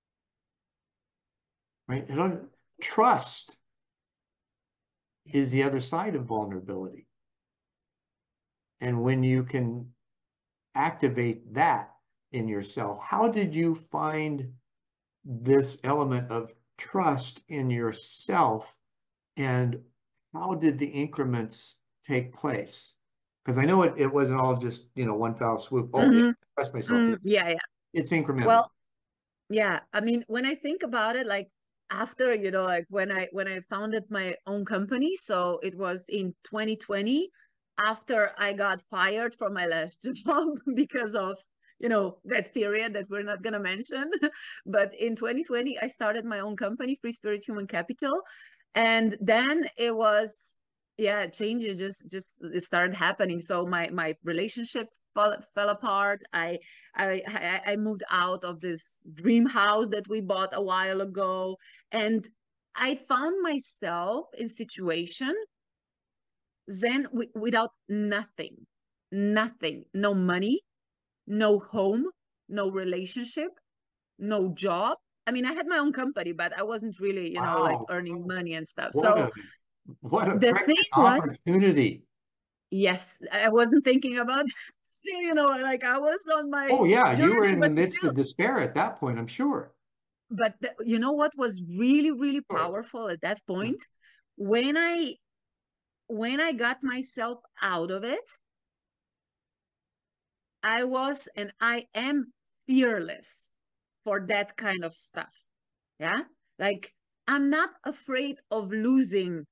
right? Trust is the other side of vulnerability. And when you can activate that in yourself, how did you find this element of trust in yourself, and how did the increments take place? Because I know it wasn't all just, one foul swoop. Oh, yeah, Mm-hmm. trust myself. Yeah, yeah. It's incremental. Well, yeah, I mean, when I think about it, like after, you know, like when I founded my own company, so it was in 2020, after I got fired from my last job because of, you know, that period that we're not gonna mention. But in 2020, I started my own company, Free Spirit Human Capital. And then it was, yeah, changes just started happening. So my relationship fell apart. I moved out of this dream house that we bought a while ago, and I found myself in situation then without nothing, nothing, no money, no home, no relationship, no job. I mean, I had my own company, but I wasn't really, you know, like Wow. earning money and stuff. What So a what a the thing freaking was, opportunity. yes, I wasn't thinking about this, you know, like I was on my Oh yeah, you were journey, in the but midst still. of despair at that point, I'm sure. But you know what was really, really Sure. powerful at that Yeah. point? When I got myself out of it, I was and I am fearless for that kind of stuff. Yeah. Like I'm not afraid of losing,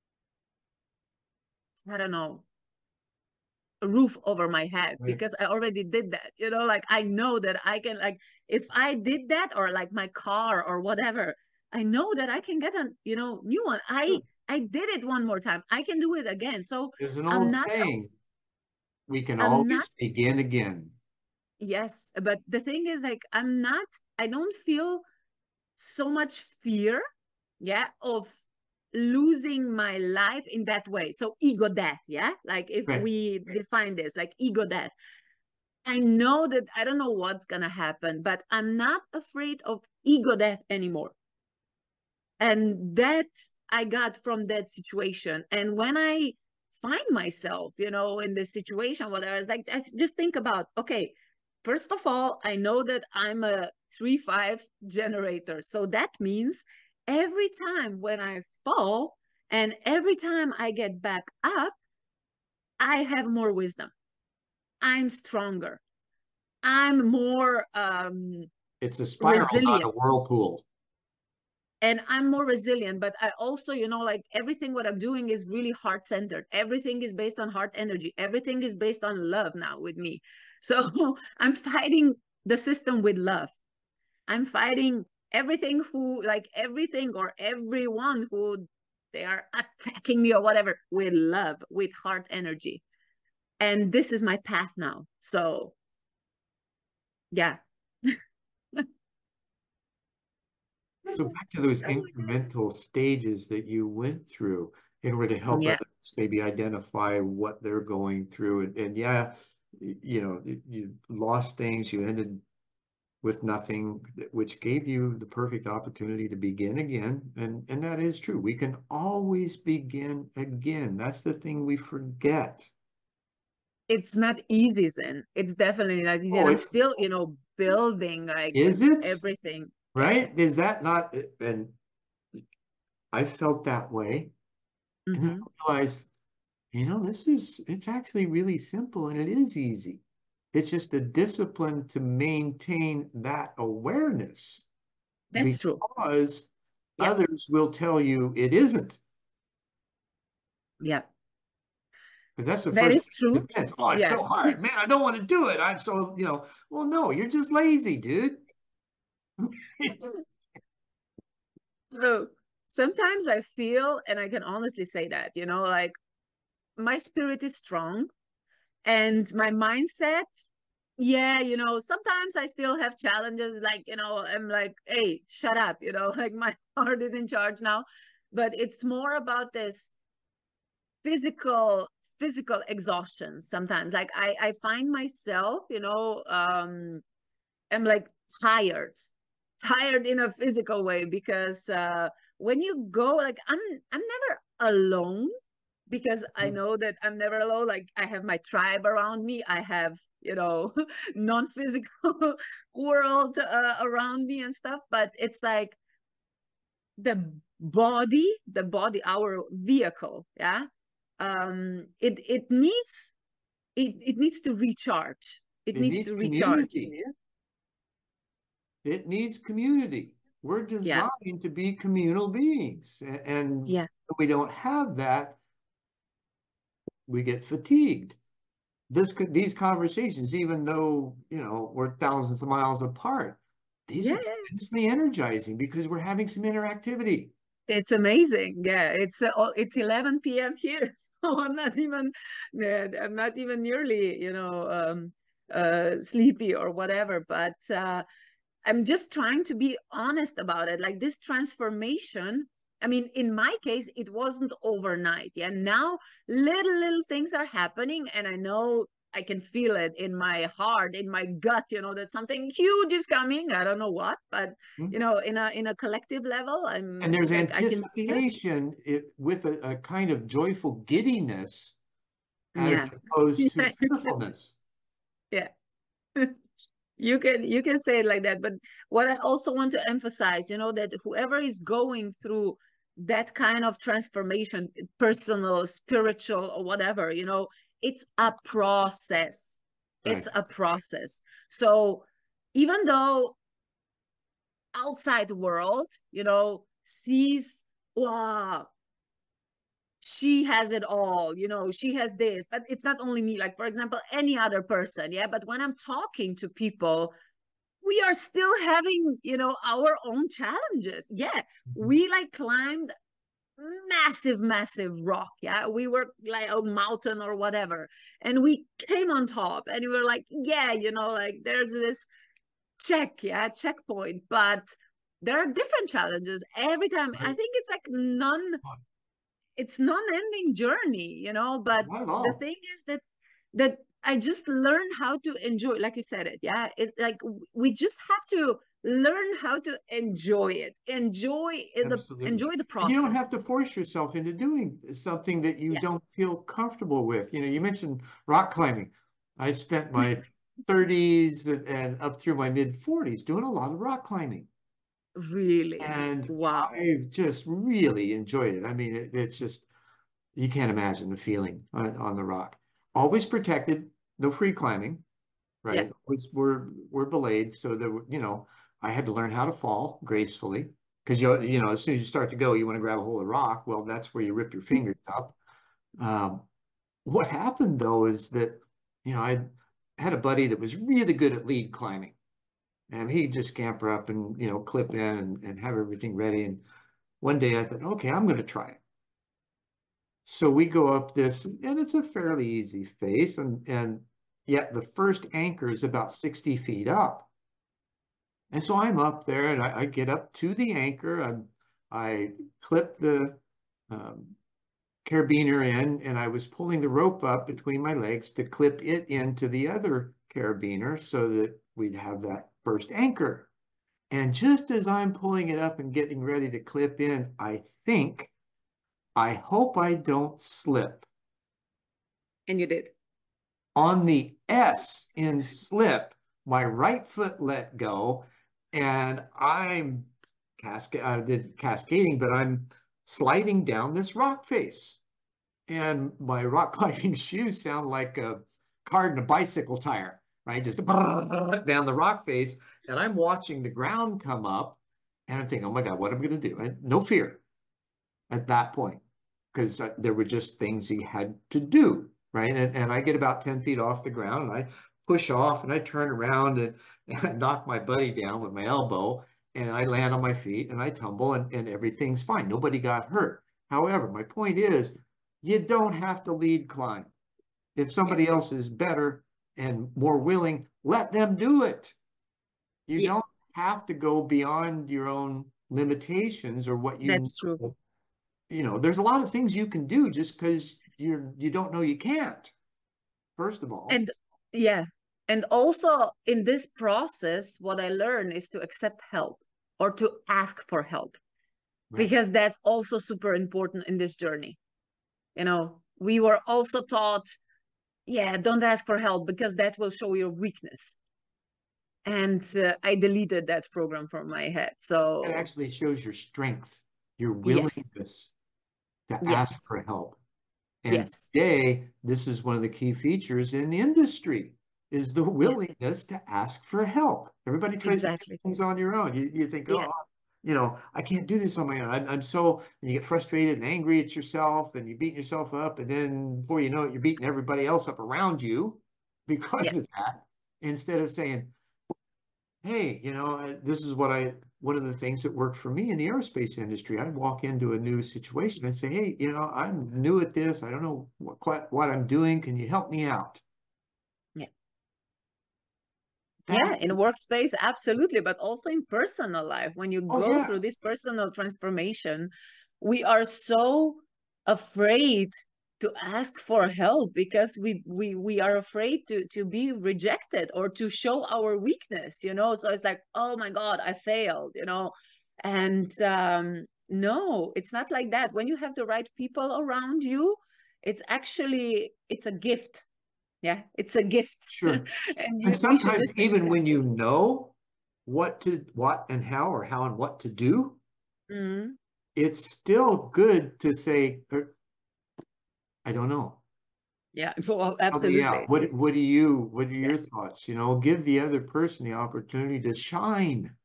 I don't know, a roof over my head Right. because I already did that. You know, like I know that I can, like, if I did that or like my car or whatever, I know that I can get a, you know, new one. Sure. I did it one more time. I can do it again. So There's an I'm old not saying, we can I'm not always begin again. yes, but the thing is like I don't feel so much fear, yeah, of losing my life in that way. So ego death, yeah, like if Right. we define this like ego death, I know that I don't know what's gonna happen, but I'm not afraid of ego death anymore. And that I got from that situation. And when I find myself, you know, in this situation, whatever, it's like I just think about, okay, first of all, I know that I'm a 3-5 generator. So that means every time when I fall and every time I get back up, I have more wisdom. I'm stronger. I'm more It's a spiral, not resilient. a whirlpool. And I'm more resilient, but I also, like everything what I'm doing is really heart centered. Everything is based on heart energy. Everything is based on love now with me. So I'm fighting the system with love. I'm fighting everything or everyone who they are attacking me or whatever with love, with heart energy. And this is my path now. So yeah. So back to those Oh my goodness. incremental stages that you went through in order to help Yeah. others maybe identify what they're going through. And yeah, you lost things, you ended with nothing, which gave you the perfect opportunity to begin again. And that is true. We can always begin again. That's the thing we forget. It's not easy, Zen. It's definitely not easy. Oh, And I'm it still, building like is it, everything. Yeah. right? Is that not? And I felt that way. And then Mm-hmm. I realized, it's actually really simple and it is easy. It's just the discipline to maintain that awareness That's true. because Yeah. others will tell you it isn't. Yeah. Because that's the That first is true. defense. Oh, it's Yeah. so hard. Man, I don't want to do it. I'm so, well, no, you're just lazy, dude. So sometimes I feel, and I can honestly say that, like my spirit is strong and my mindset, yeah, sometimes I still have challenges. Like, I'm like, hey, shut up, like my heart is in charge now. But it's more about this physical physical exhaustion sometimes. Like I find myself, I'm like tired, tired in a physical way because when you go, like I'm never alone because I know that I'm never alone. Like I have my tribe around me. I have, non-physical world around me and stuff. But it's like the body, our vehicle, yeah. It needs to recharge. It It needs needs to recharge. community. It needs community. We're Yeah, designed to be communal beings. And yeah, if we don't have that, we get fatigued. These conversations, even though, we're thousands of miles apart, these yeah, are yeah. tremendously energizing because we're having some interactivity. It's amazing. Yeah, it's 11 p.m. here, so I'm not even nearly, sleepy or whatever. But I'm just trying to be honest about it. Like this transformation, I mean, in my case, it wasn't overnight. Yeah. Now little things are happening, and I know I can feel it in my heart, in my gut, that something huge is coming. I don't know what, but Hmm? in a collective level, And I'm there's like I can feel it. anticipation with a kind of joyful giddiness as Yeah. opposed to Yeah, fearfulness. yeah. You can say it like that, but what I also want to emphasize, that whoever is going through that kind of transformation, personal, spiritual, or whatever, it's a process. Right. It's a process. So even though outside world, sees, wow, she has it all, she has this, but it's not only me. Like, for example, any other person, yeah. But when I'm talking to people, we are still having, our own challenges. Yeah, Mhm. we like climbed massive rock. Yeah, we were like a mountain or whatever, and we came on top, and we were like, yeah, like there's this checkpoint. But there are different challenges every time. I Right. think it's like it's non-ending journey, but Not at the all. thing is that I just learned how to enjoy, like you said it. Yeah, it's like we just have to learn how to enjoy it, Absolutely. enjoy the And you don't process. have to force yourself into doing something that you Yeah. don't feel comfortable with. You mentioned rock climbing. I spent my 30s and up through my mid 40s doing a lot of rock climbing. Really. And Wow. I just really enjoyed it. I mean, it's just, you can't imagine the feeling on the rock. always protected, no free climbing, Yeah. right? We're belayed, so that I had to learn how to fall gracefully because as soon as you start to go, you want to grab a hold of rock. Well, that's where you rip your fingers up. Um, what happened though is that I had a buddy that was really good at lead climbing, and he'd just scamper up and clip in and have everything ready. And one day I thought, okay, I'm going to try it. So we go up this, and it's a fairly easy face, and yet the first anchor is about 60 feet up. And so I'm up there, and I get up to the anchor. I clip the um, carabiner in, and I was pulling the rope up between my legs to clip it into the other carabiner so that we'd have that first anchor. And just as I'm pulling it up and getting ready to clip in, I hope I don't slip. And you did. On the S in slip, my right foot let go, and I'm I did cascading, but I'm sliding down this rock face. And my rock climbing shoes sound like a card in a bicycle tire, right? Just down the rock face. And I'm watching the ground come up, and I'm thinking, oh my God, what am I going to do? And no fear at that point, because there were just things he had to do, right? And I get about 10 feet off the ground, and I push off, and I turn around and I knock my buddy down with my elbow, and I land on my feet, and I tumble, and everything's fine. Nobody got hurt. However, my point is, you don't have to lead climb. If Yeah. somebody else is better and more willing, let them do it. You Yeah. don't have to go beyond your own limitations or what That's true. there's a lot of things you can do just because you don't know you can't, first of all. And yeah. And also in this process, what I learned is to accept help or to ask for help, Right. because that's also super important in this journey. We were also taught, yeah, don't ask for help because that will show your weakness. And I deleted that program from my head. It So actually shows your strength, your yes, willingness to ask yes, for help. And yes, today, this is one of the key features in the industry is the yeah, willingness to ask for help. Everybody tries to do exactly. things on your own. You think, Yeah, oh, I can't do this on my own. I'm so, and you get frustrated and angry at yourself, and you're beating yourself up. And then before you know it, you're beating everybody else up around you yeah, because of that. Instead of saying, hey, this is one of the things that worked for me in the aerospace industry. I'd walk into a new situation and say, hey, I'm new at this. I don't know what I'm doing. Can you help me out? yeah. Yeah, That, in a workspace, absolutely, but also in personal life. When you oh go yeah, through this personal transformation, we are so afraid to ask for help because we are afraid to be rejected or to show our weakness. So it's like, oh my God, I failed. And no, it's not like that. When you have the right people around you, it's a gift. Yeah, it's a gift. sure. And And we should sometimes just even accept when you it. know what and how, or how and what to do, Mm, it's still good to say, I don't know. yeah, so Help me out. absolutely. What are Yeah. your thoughts? Give the other person the opportunity to shine.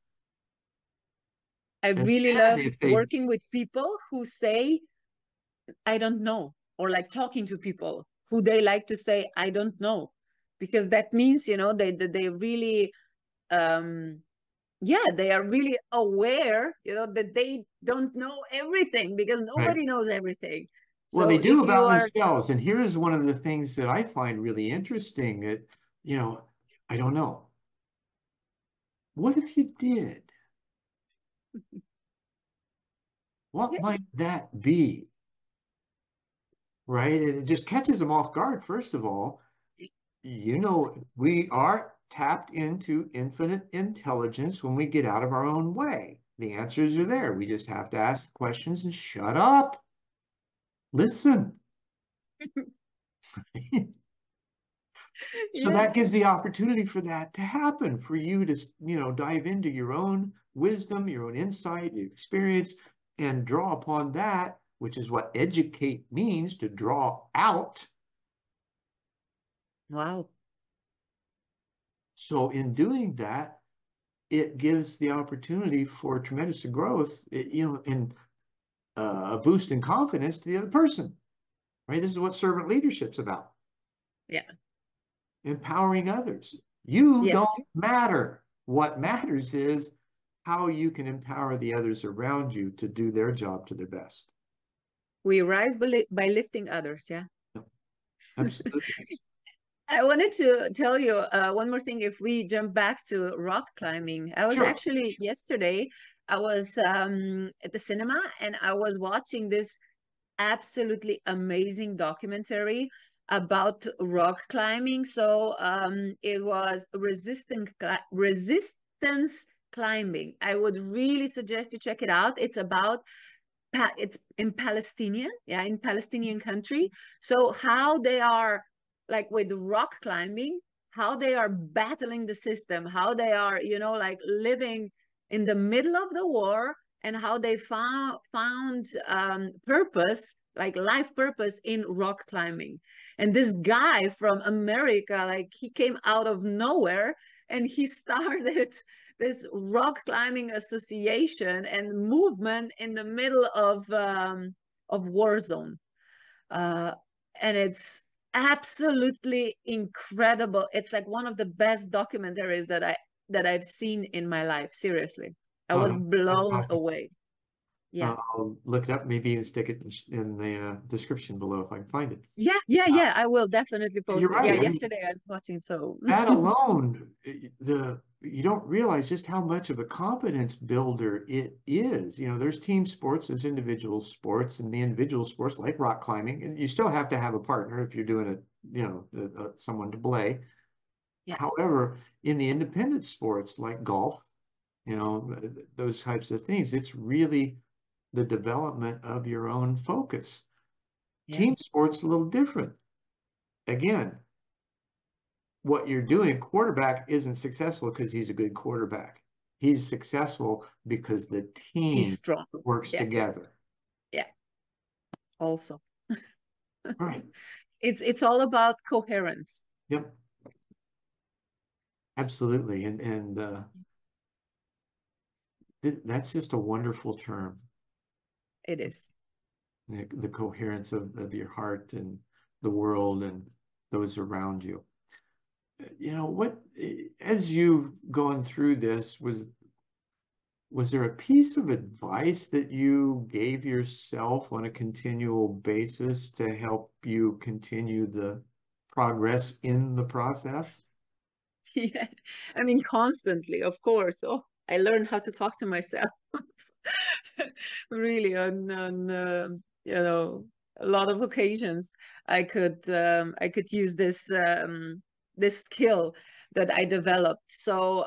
I And really then love if they working with people who say, I don't know, or like talking to people who they like to say, I don't know, because that means, they really, um, yeah, they are really aware, that they don't know everything because right. nobody knows everything. Well, they So do if you about are, themselves. And here is one of the things that I find really interesting that, you know, I don't know. What if you did? What yeah, might that be? Right? And it just catches them off guard, first of all. We are tapped into infinite intelligence when we get out of our own way. The answers are there. We just have to ask questions and shut up. Listen. So yeah, that gives the opportunity for that to happen, for you to, dive into your own wisdom, your own insight, your experience, and draw upon that, which is what educate means, to draw out. Wow. So in doing that, it gives the opportunity for tremendous growth, and a boost in confidence to the other person, right? This is what servant leadership's about. Yeah. Empowering others. You don't Yes. matter. What matters is how you can empower the others around you to do their job to their best. We rise by lifting others. Yeah. Absolutely. I wanted to tell you one more thing. If we jump back to rock climbing, I was Sure. actually yesterday, I was at the cinema and I was watching this absolutely amazing documentary about rock climbing. So it was resistance climbing. I would really suggest you check it out. It's about it's in Palestinian, yeah, in Palestinian country. So how they are like with rock climbing, how they are battling the system, how they are, like living in the middle of the war, and how they found purpose, like life purpose in rock climbing. And this guy from America, like he came out of nowhere and he started this rock climbing association and movement in the middle of war zone, uh, and it's absolutely incredible. It's like one of the best documentaries that I've seen in my life. Seriously, I Oh, was that's blown fantastic. away. Yeah. I'll look it up, maybe even stick it in the description below if I can find it. Yeah, yeah, Uh, yeah. I will definitely you're post it. Yeah, right. I mean, yesterday I was watching, so that alone, you don't realize just how much of a confidence builder it is. There's team sports, there's individual sports, and the individual sports like rock climbing, and you still have to have a partner if you're doing it, someone to belay. yeah, However, in the independent sports like golf, those types of things, it's really the development of your own focus. yeah. Team sports a little different. Again, what you're doing, quarterback isn't successful because he's a good quarterback. He's successful because the He's team strong. works Yeah, together. yeah. Also, Right. it's all about coherence. Yep. Absolutely. And that's just a wonderful term. It is. The coherence of your heart and the world and those around you. What, as you've gone through this, was there a piece of advice that you gave yourself on a continual basis to help you continue the progress in the process? Yeah, I mean, constantly, of course. Oh, I learned how to talk to myself really on a lot of occasions. I could use this skill that I developed. So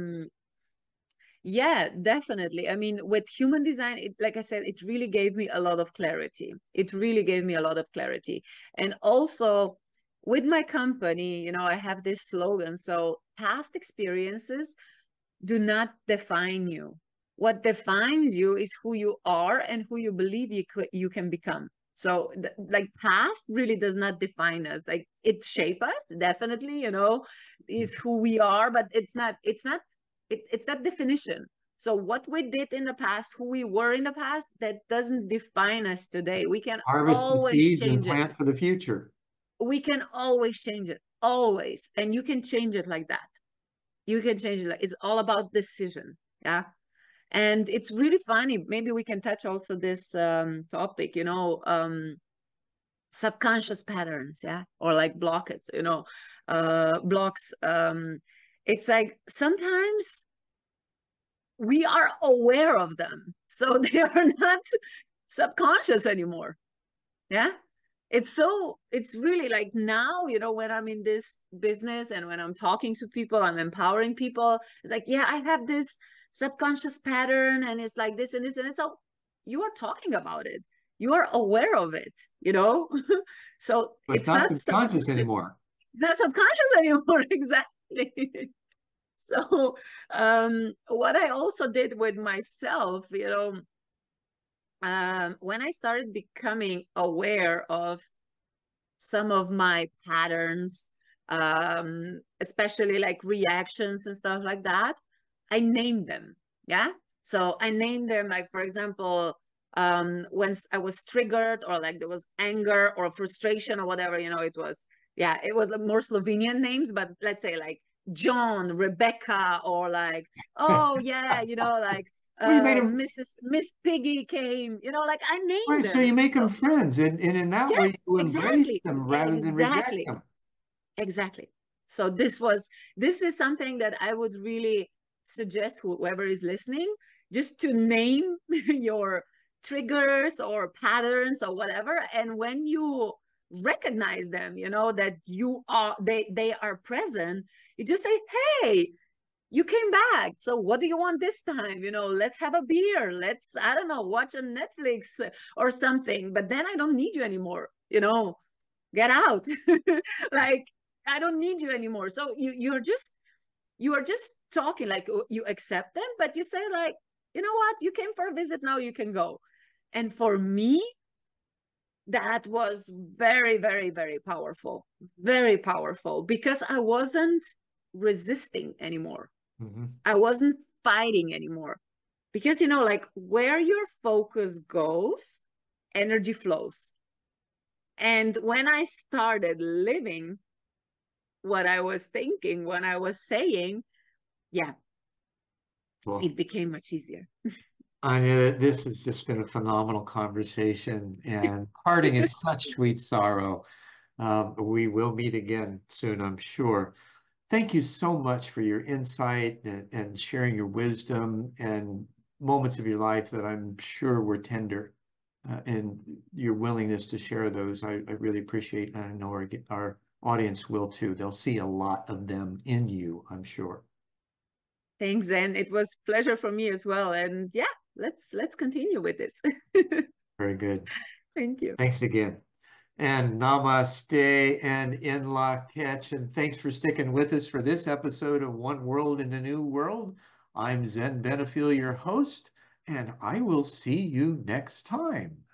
yeah, definitely. I mean, with human design, like I said, it really gave me a lot of clarity. It really gave me a lot of clarity. And also with my company, I have this slogan. So past experiences do not define you. What defines you is who you are and who you believe you can become. So like past really does not define us. Like it shape us, definitely, is who we are, but it's that definition. So what we did in the past, who we were in the past, that doesn't define us today. We can Harvest the always seeds and change it. plant for the future. We can always change it, always. And you can change it like that. You can change it. It's all about decision. Yeah. And it's really funny. Maybe we can touch also this topic, subconscious patterns, yeah, or like blockets, blocks. It's like sometimes we are aware of them, so they are not subconscious anymore. Yeah. It's really like now, when I'm in this business and when I'm talking to people, I'm empowering people. It's like, yeah, I have this subconscious pattern and it's like this and this. And so you are talking about it. You are aware of it. So But it's it's not not subconscious subconscious, anymore. not subconscious anymore. Exactly. So what I also did with myself, when I started becoming aware of some of my patterns, especially like reactions and stuff like that, I named them. Yeah. So I named them, like, for example, when I was triggered, or like there was anger or frustration or whatever, you know, it was more Slovenian names, but let's say like John, Rebecca, or like, oh yeah, you know, like Well, you made them, Miss Piggy came, you know, like I named right, so them. you make them So friends, and in that yeah, way you embrace exactly, them rather than reject exactly, them. exactly. So this is something that I would really suggest whoever is listening, just to name your triggers or patterns or whatever. And when you recognize them, you know, that they are present, you just say, hey, you came back. So what do you want this time? You know, let's have a beer. Let's, I don't know, watch a Netflix or something. But then I don't need you anymore. You know, get out. Like, I don't need you anymore. So you are just talking, like, you accept them, but you say like, you know what? You came for a visit. Now you can go. And for me, that was very, very, very powerful, because I wasn't resisting anymore. Mm-hmm. I wasn't fighting anymore. Because, you know, like where your focus goes, energy flows. And when I started living what I was thinking, what I was saying, yeah, Well, it became much easier. Anya, this has just been a phenomenal conversation, and parting is such sweet sorrow. We will meet again soon, I'm sure. Thank you so much for your insight and sharing your wisdom and moments of your life that I'm sure were tender, and your willingness to share those. I really appreciate, and I know our audience will too. They'll see a lot of them in you, I'm sure. Thanks, and it was pleasure for me as well. And yeah, let's continue with this. Very good. Thank you. Thanks again. And namaste and in la catch. And thanks for sticking with us for this episode of One World in a New World. I'm Zen Benefiel, your host, and I will see you next time.